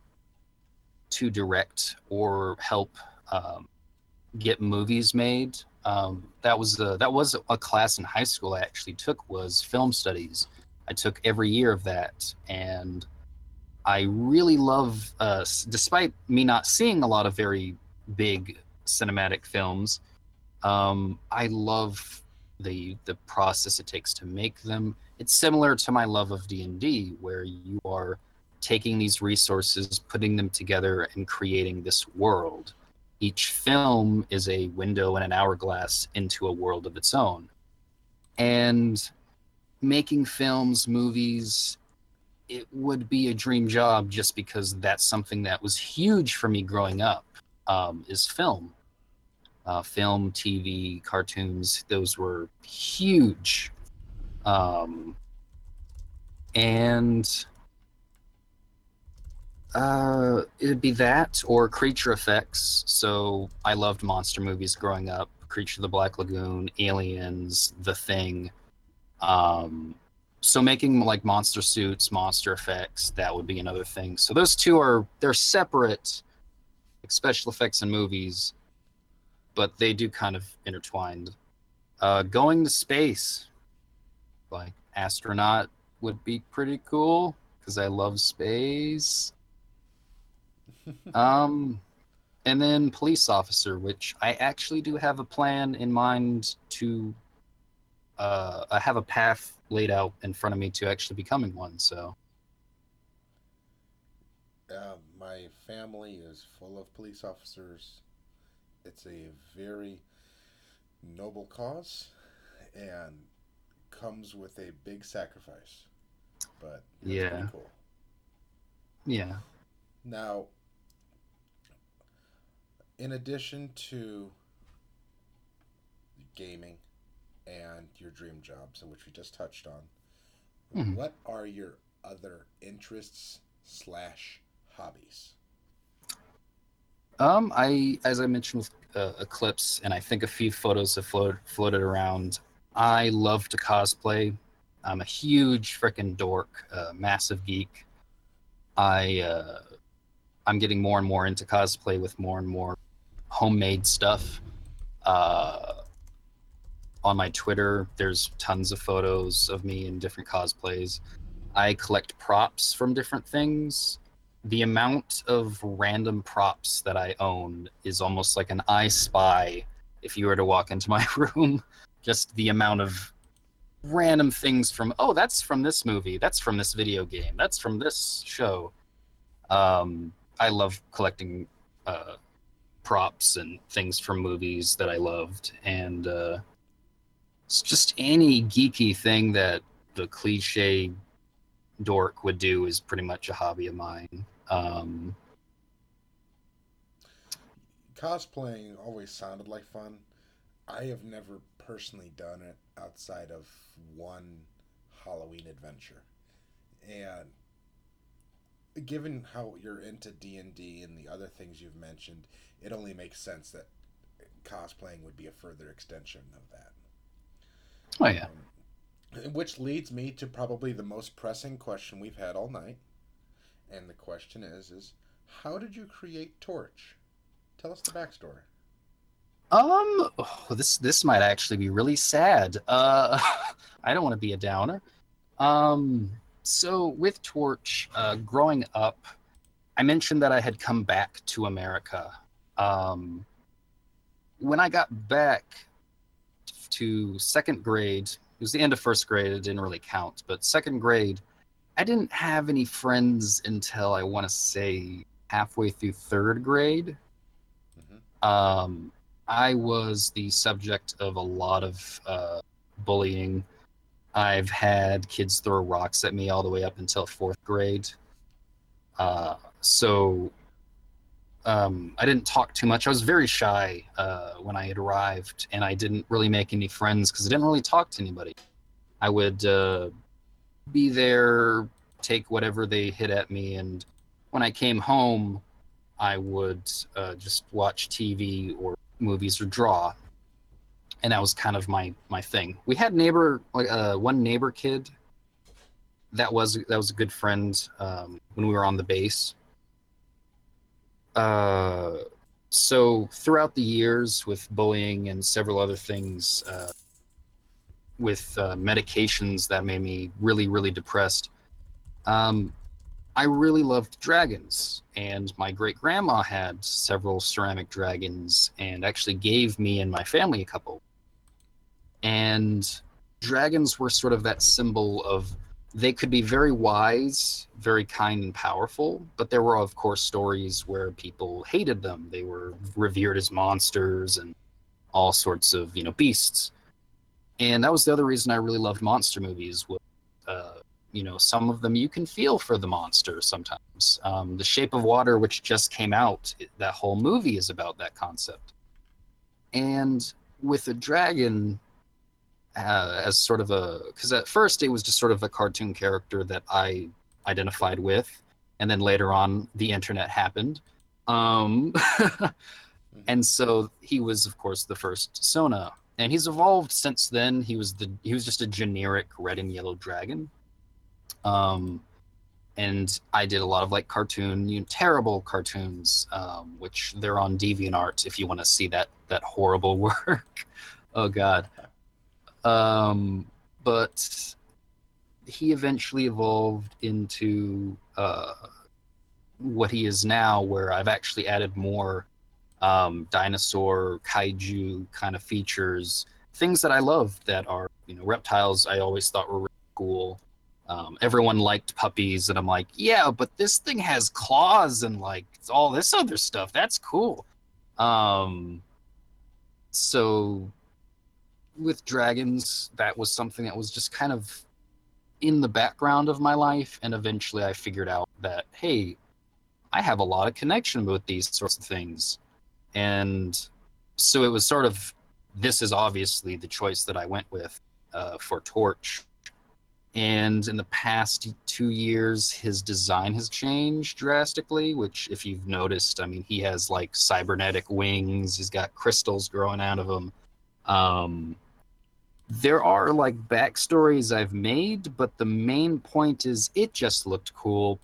to direct or help um, get movies made. Um, that was a, that was a class in high school I actually took was film studies. I took every year of that, and I really love. Uh, s- despite me not seeing a lot of very big cinematic films, um, I love the the process it takes to make them. It's similar to my love of D and D, where you are taking these resources, putting them together, and creating this world. Each film is a window and an hourglass into a world of its own. And making films, movies, it would be a dream job just because that's something that was huge for me growing up, um, is film. Uh, film, T V, cartoons, those were huge. Um, and uh, it'd be that or creature effects. So I loved monster movies growing up. Creature of the Black Lagoon, Aliens, The Thing. Um, so making like monster suits, monster effects, that would be another thing. So those two are, they're separate, like special effects and movies, but they do kind of intertwined. Uh, going to space, like astronaut would be pretty cool because I love space. um, and then police officer, which I actually do have a plan in mind to. Uh, I have a path laid out in front of me to actually becoming one. So. Uh, my family is full of police officers. It's a very noble cause and comes with a big sacrifice. But it's Yeah. pretty cool. Yeah. Now, in addition to gaming and your dream jobs, which we just touched on, Mhm. what are your other interests slash hobbies? Um, I, as I mentioned with uh, Eclipse, and I think a few photos have floated, floated around, I love to cosplay. I'm a huge freaking dork, uh, massive geek. I, uh, I'm getting more and more into cosplay with more and more homemade stuff. Uh, on my Twitter, there's tons of photos of me in different cosplays. I collect props from different things. The amount of random props that I own is almost like an I Spy if you were to walk into my room. Just the amount of random things from, oh, that's from this movie, that's from this video game, that's from this show. Um, I love collecting uh, props and things from movies that I loved. And uh, it's just any geeky thing that the cliche dork would do is pretty much a hobby of mine. Um, Cosplaying always sounded like fun. I have never personally done it outside of one Halloween adventure. And given how you're into D and D and the other things you've mentioned, it only makes sense that cosplaying would be a further extension of that. oh yeah. Um, which leads me to probably the most pressing question we've had all night. And the question is, is how did you create Torch? Tell us the backstory. Um, oh, this this might actually be really sad. Uh, I don't want to be a downer. Um, so with Torch, uh, growing up, I mentioned that I had come back to America. Um, when I got back to second grade, it was the end of first grade. It didn't really count, but second grade, I didn't have any friends until I want to say halfway through third grade. Mm-hmm. Um, I was the subject of a lot of uh, bullying. I've had kids throw rocks at me all the way up until fourth grade. Uh, so um, I didn't talk too much. I was very shy uh, when I had arrived, and I didn't really make any friends because I didn't really talk to anybody. I would uh, be there, take whatever they hit at me, and when I came home, I would uh, just watch T V or movies or draw, and that was kind of my my thing. We had neighbor like uh, one neighbor kid that was that was a good friend um, when we were on the base. Uh, so throughout the years with bullying and several other things, uh, with uh, medications that made me really really depressed. Um, I really loved dragons, and my great grandma had several ceramic dragons and actually gave me and my family a couple. And dragons were sort of that symbol of they could be very wise, very kind and powerful, but there were, of course, stories where people hated them. They were revered as monsters and all sorts of, you know, beasts. And that was the other reason I really loved monster movies. Was, uh, you know, some of them you can feel for the monster sometimes. Um, The Shape of Water, which just came out, it- that whole movie is about that concept. And with a dragon, uh, as sort of a, because at first it was just sort of a cartoon character that I identified with, and then later on the internet happened, um, and so he was, of course, the first Sona, and he's evolved since then. He was the he was just a generic red and yellow dragon, um, and I did a lot of like cartoon, you know, terrible cartoons, um, which they're on DeviantArt if you want to see that that horrible work. Oh God. Um, but he eventually evolved into uh, what he is now, where I've actually added more um, dinosaur, kaiju kind of features, things that I love that are, you know, reptiles I always thought were really cool. Um, everyone liked puppies, and I'm like, yeah, but this thing has claws and like all this other stuff. That's cool. Um, so with dragons, that was something that was just kind of in the background of my life, and eventually I figured out that, hey, I have a lot of connection with these sorts of things. And so it was sort of, this is obviously the choice that I went with uh, for Torch. And in the past two years, his design has changed drastically, which, if you've noticed, I mean, he has like cybernetic wings, he's got crystals growing out of him. Um, there are like backstories I've made, but the main point is it just looked cool.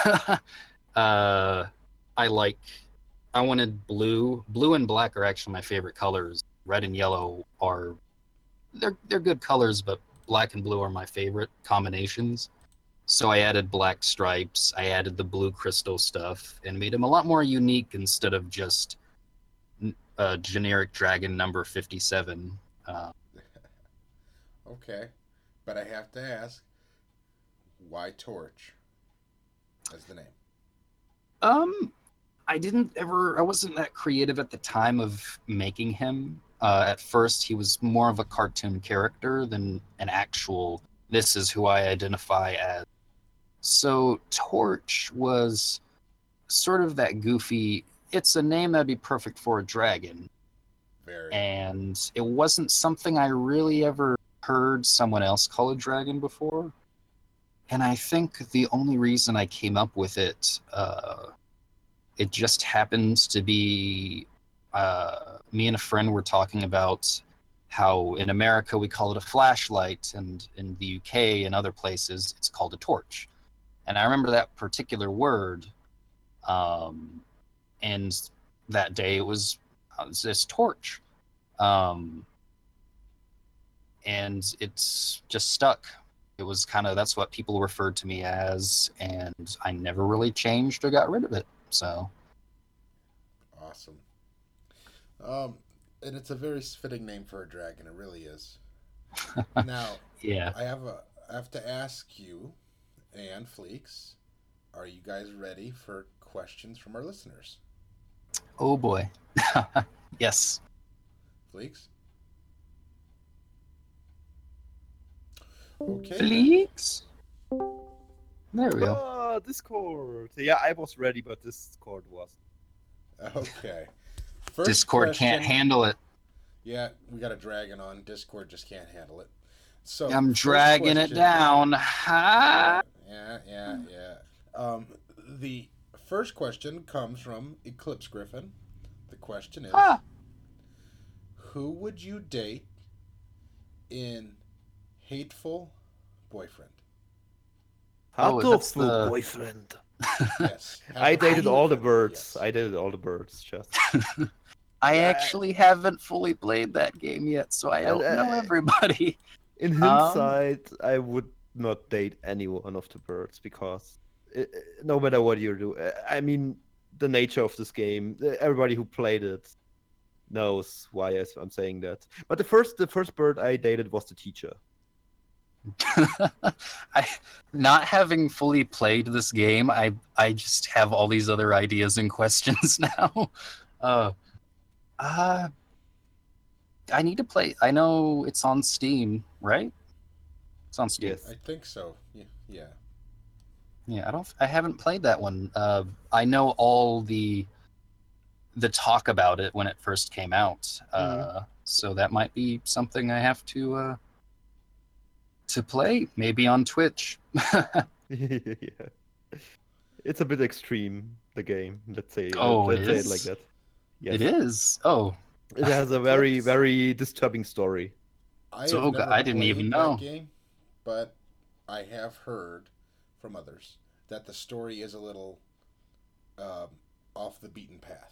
uh, I like, I wanted blue. Blue and black are actually my favorite colors. Red and yellow are, they're they're good colors, but black and blue are my favorite combinations. So I added black stripes, I added the blue crystal stuff, and made him a lot more unique instead of just a generic dragon number fifty-seven. Uh, Okay, but I have to ask, why Torch as the name? Um, I didn't ever. I wasn't that creative at the time of making him. Uh, at first, he was more of a cartoon character than an actual. This is who I identify as. So Torch was sort of that goofy. It's a name that'd be perfect for a dragon, Very. and it wasn't something I really ever heard someone else call a dragon before. And I think the only reason I came up with it, uh, it just happens to be uh, me and a friend were talking about how in America we call it a flashlight, and in the U K and other places it's called a torch. And I remember that particular word, um, and that day it was, it was this torch. Um, and it's just stuck. It was kind of, that's what people referred to me as, and I never really changed or got rid of it. So Awesome. Um, and it's a very fitting name for a dragon. It really is. Now, yeah. I have a. I have to ask you, and Fleeks, are you guys ready for questions from our listeners? Oh boy. Yes. Fleeks. Okay. Fleeks. There we go. Ah, Discord. Yeah, I was ready, but Discord was. Okay. First Discord question- can't handle it. Yeah, we got a dragon on. Discord just can't handle it. So I'm first dragging it question- down. Ha! Yeah, yeah, yeah. Um, the first question comes from Eclipse Griffin. The question is, Ah. who would you date in Hateful Boyfriend? Oh, that's Hatoful the- boyfriend. Yes. I dated all the Boyfriend, birds. yes. I dated all the birds. Just. I Yeah. actually haven't fully played that game yet, so I don't And, uh, know everybody. In Um, hindsight, I would not date any one of the birds because it, no matter what you do, uh, I mean, the nature of this game, uh, everybody who played it knows why I- I'm saying that. But the first, the first bird I dated was the teacher. I not having fully played this game, I I just have all these other ideas and questions now. Uh, uh I need to play. I know it's on Steam, right? It's on Steam. Yes. I think so. Yeah. Yeah. Yeah, I don't. I haven't played that one. Uh, I know all the the talk about it when it first came out. Uh, so that might be something I have to uh, to play, maybe on Twitch. Yeah. It's a bit extreme, the game. Let's say. Oh, let's it say it is? like that. Yes. It is. Oh, It has a very, Yes. very disturbing story. I So, have okay, never I didn't played even that know. game, but I have heard from others that the story is a little um, off the beaten path.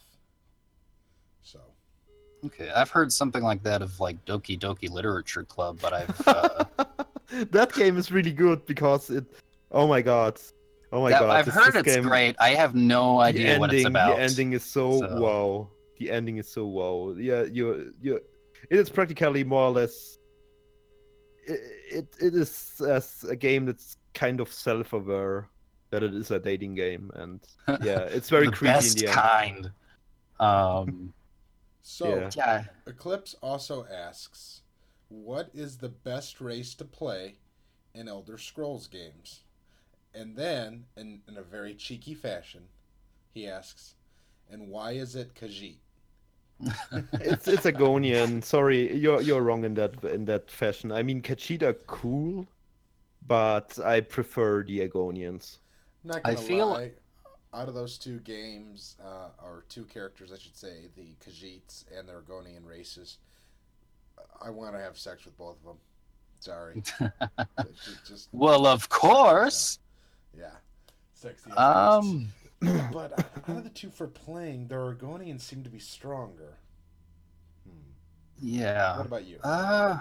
So okay. I've heard something like that of like Doki Doki Literature Club, but I've uh, That game is really good because it. Oh my god. Oh my that- god. I've this- heard this it's game, great. I have no The idea ending, what it's about. the ending is so, So- wow. The ending is so wow. Yeah, you you. It is practically more or less. It it, it is as a game that's kind of self-aware that it is a dating game, and yeah, it's very the creepy best in the end. kind. Um, so Yeah. yeah. Eclipse also asks, what is the best race to play in Elder Scrolls games? And then, in, in a very cheeky fashion, he asks, and why is it Khajiit? It's it's Agonian. Sorry, you're you're wrong in that in that fashion. I mean, Khajiit are cool, but I prefer the Agonians. Not I gonna feel- lie, out of those two games, uh, or two characters, I should say, the Khajiits and the Argonian races, I want to have sex with both of them. Sorry. Just- just- Well, of course. Yeah. Sexy as beasts. Um, But out of the two for playing, the Argonians seem to be stronger. Hmm. yeah. What about you? Uh,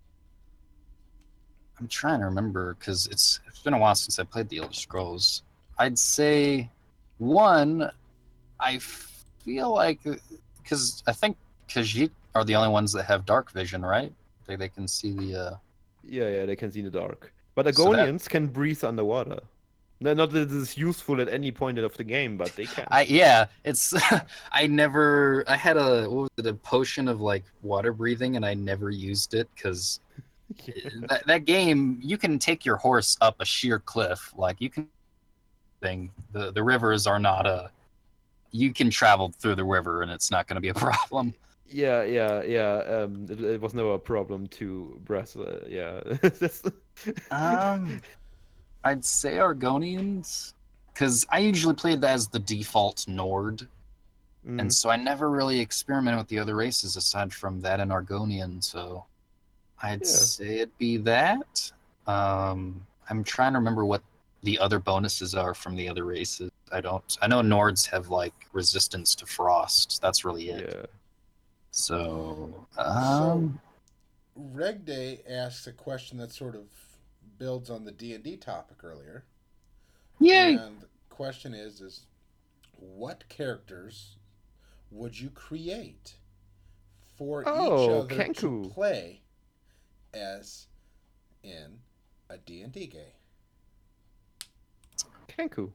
I'm trying to remember because it's it's been a while since I played the Elder Scrolls. I'd say one. I feel like because I think Khajiit are the only ones that have dark vision, right? They they can see the. Uh... Yeah, yeah, they can see in the dark. But So that- Agonians can breathe underwater. No, not that this is useful at any point of the game, but they can. I yeah, it's I never I had a what was it a potion of like water breathing and I never used it because Yeah. that, that game you can take your horse up a sheer cliff like you can thing the the rivers are not a you can travel through the river and it's not going to be a problem. Yeah, yeah, yeah. Um, it, it was never a problem to breath. Uh, yeah. That's- Um, I'd say Argonians because I usually played as the default Nord. Mm. And so I never really experimented with the other races aside from that and Argonian. So I'd Yeah. say it'd be that. Um, I'm trying to remember what the other bonuses are from the other races. I don't. I know Nords have like resistance to frost. That's really it. Yeah. So, um, Reg Day asks a question that sort of builds on the D and D topic earlier. yay! And the question is, is what characters would you create for each Oh, other Kenku. to play as in a D and D game? Kenku.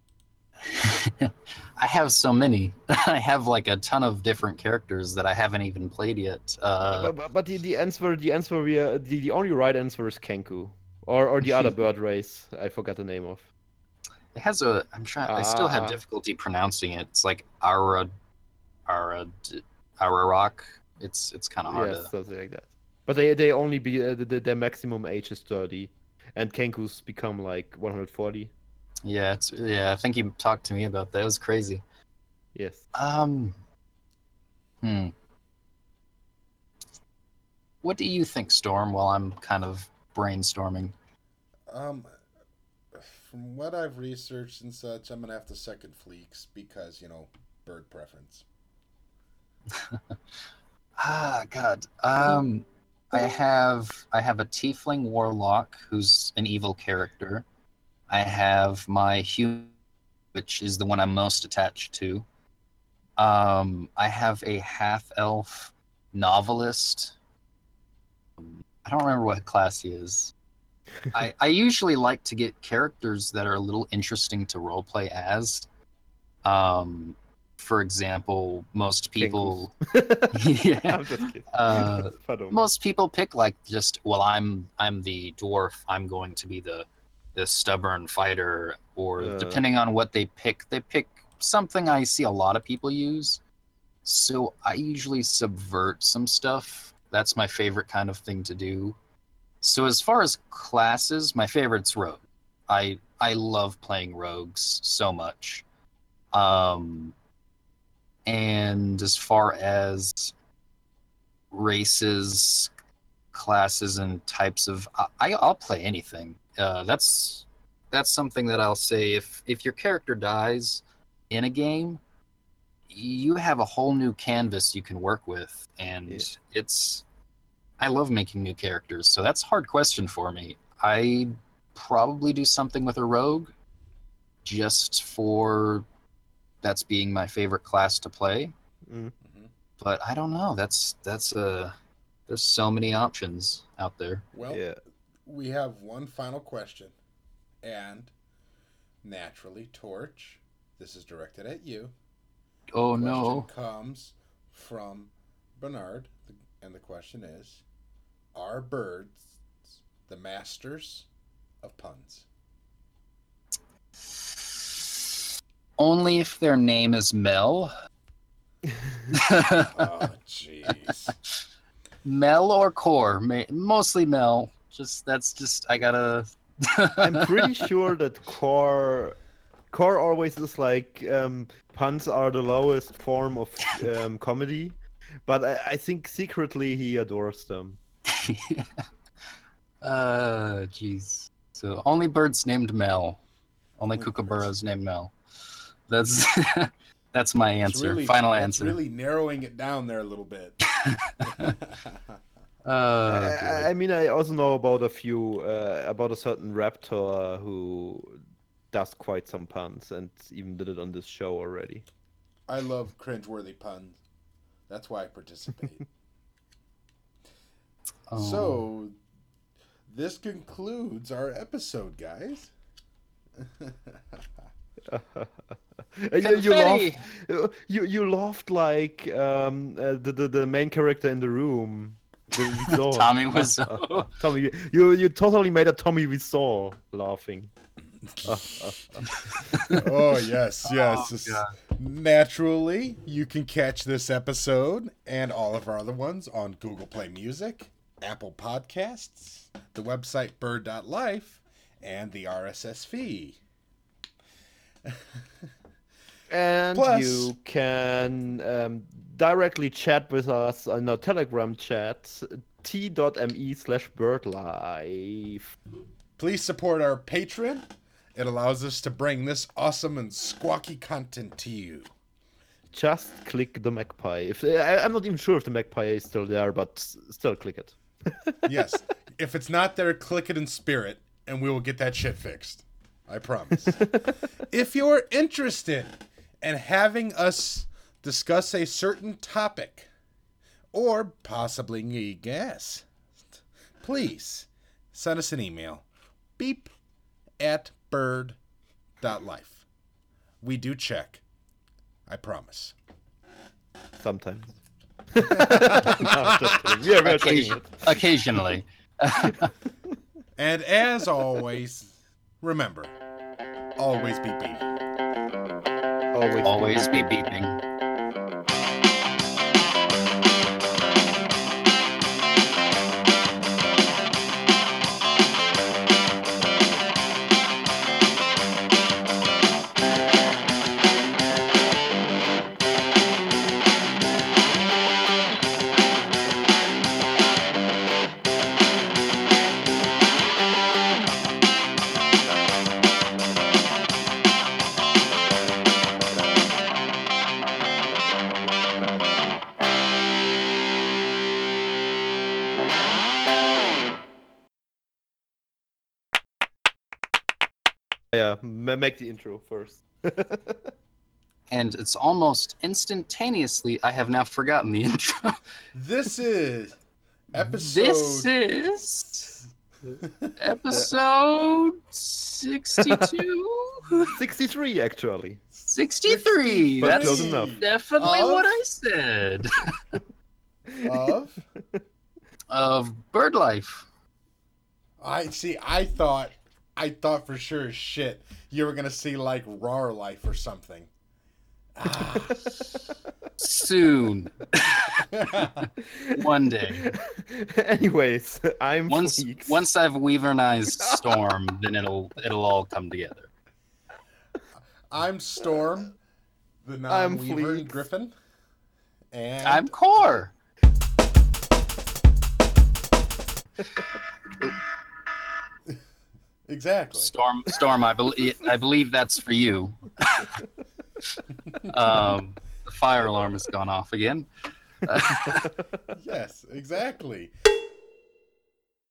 I have so many. I have like a ton of different characters that I haven't even played yet. Uh, but, but, but the, the answer, the answer we are, the, the only right answer is Kenku, or or the other bird race. I forgot the name of. It has a. I'm trying. I still have Ah. difficulty pronouncing it. It's like Ara, Ara, Ararok. It's it's kind of hard Yes, to. something like that. But they they only be uh, the, their maximum age is thirty, and Kenku's become like one hundred forty. Yeah, it's yeah. I think you talked to me about that. It was crazy. Yes. Um. Hmm. What do you think, Storm? While I'm kind of brainstorming. Um, from what I've researched and such, I'm gonna have to second Fleeks because you know bird preference. Ah, God. Um, I have I have a tiefling warlock who's an evil character. I have my human, which is the one I'm most attached to. Um, I have a half elf novelist. I don't remember what class he is. I, I usually like to get characters that are a little interesting to roleplay as. Um, for example, most people, yeah, I'm just kidding. uh, Pardon. most people pick like just well, I'm I'm the dwarf. I'm going to be the the stubborn fighter, or Uh. depending on what they pick, they pick something I see a lot of people use. So I usually subvert some stuff. That's my favorite kind of thing to do. So as far as classes, my favorite's rogue. I I love playing rogues so much. Um, and as far as races, classes, and types of, I, I'll play anything. Uh, that's that's something that I'll say. If if your character dies in a game, you have a whole new canvas you can work with, and Yeah. it's. I love making new characters, so that's a hard question for me. I probably do something with a rogue, just for that's being my favorite class to play. Mm. Mhm. But I don't know. That's that's uh there's so many options out there. Well, Yeah. we have one final question. And naturally, Torch, this is directed at you. Oh The question no. comes from Bernard, and the question is, are birds the masters of puns? Only if their name is Mel. Oh, jeez. Mel or Core, ma- mostly Mel. Just that's just I gotta. I'm pretty sure that core core always is like um, puns are the lowest form of um, comedy, but I, I think secretly he adores them. uh, jeez. So only birds named Mel. Only Only kookaburras named Mel. That's that's my It's answer. really- Final that's answer. really narrowing it down there a little bit. Uh, I, I mean, I also know about a few uh, about a certain raptor who does quite some puns and even did it on this show already. I love cringeworthy puns. That's why I participate. um, So, this concludes our episode, guys. you, you Confetti! laughed. You you laughed like um, uh, the, the the main character in the room. The Wiseau. Tommy Wiseau. Tommy, you you totally made a Tommy Wiseau laughing. Oh, yes, yes. Oh, God. Naturally, you can catch this episode and all of our other ones on Google Play Music, Apple Podcasts, the website bird dot life, and the R S S feed. And Plus- you can um, directly chat with us on our Telegram chat, t.me slash birdlife. Please support our Patreon. It allows us to bring this awesome and squawky content to you. Just click the magpie. If I, I'm not even sure if the magpie is still there, but s- still click it. Yes, if it's not there, click it in spirit, and we will get that shit fixed. I promise. If you're interested in having us discuss a certain topic, or possibly a guest, please send us an email. Beep at bird dot life. We do check. I promise. Sometimes. No, I'm just kidding. We are, we are checking Occasion- it. occasionally. And as always, remember, always be beep. Always. Always be beeping. Yeah, ma- make the intro first. And it's almost instantaneously. I have now forgotten the intro. This is episode. This is Episode sixty-two? sixty-three, actually. sixty-three. But That's close enough. definitely Of? what I said. Of? Of bird life. I see. I thought, I thought for sure as shit you were gonna see like Rar Life or something. Ah. Soon. One day. Anyways, I'm Once Fleeks. once I've Weavernized Storm, then it'll it'll all come together. I'm Storm, the I'm non-weaver Fleeks. Griffin, and I'm Core. exactly. Storm Storm, I believe I believe that's for you. um the fire alarm has gone off again. Yes, exactly.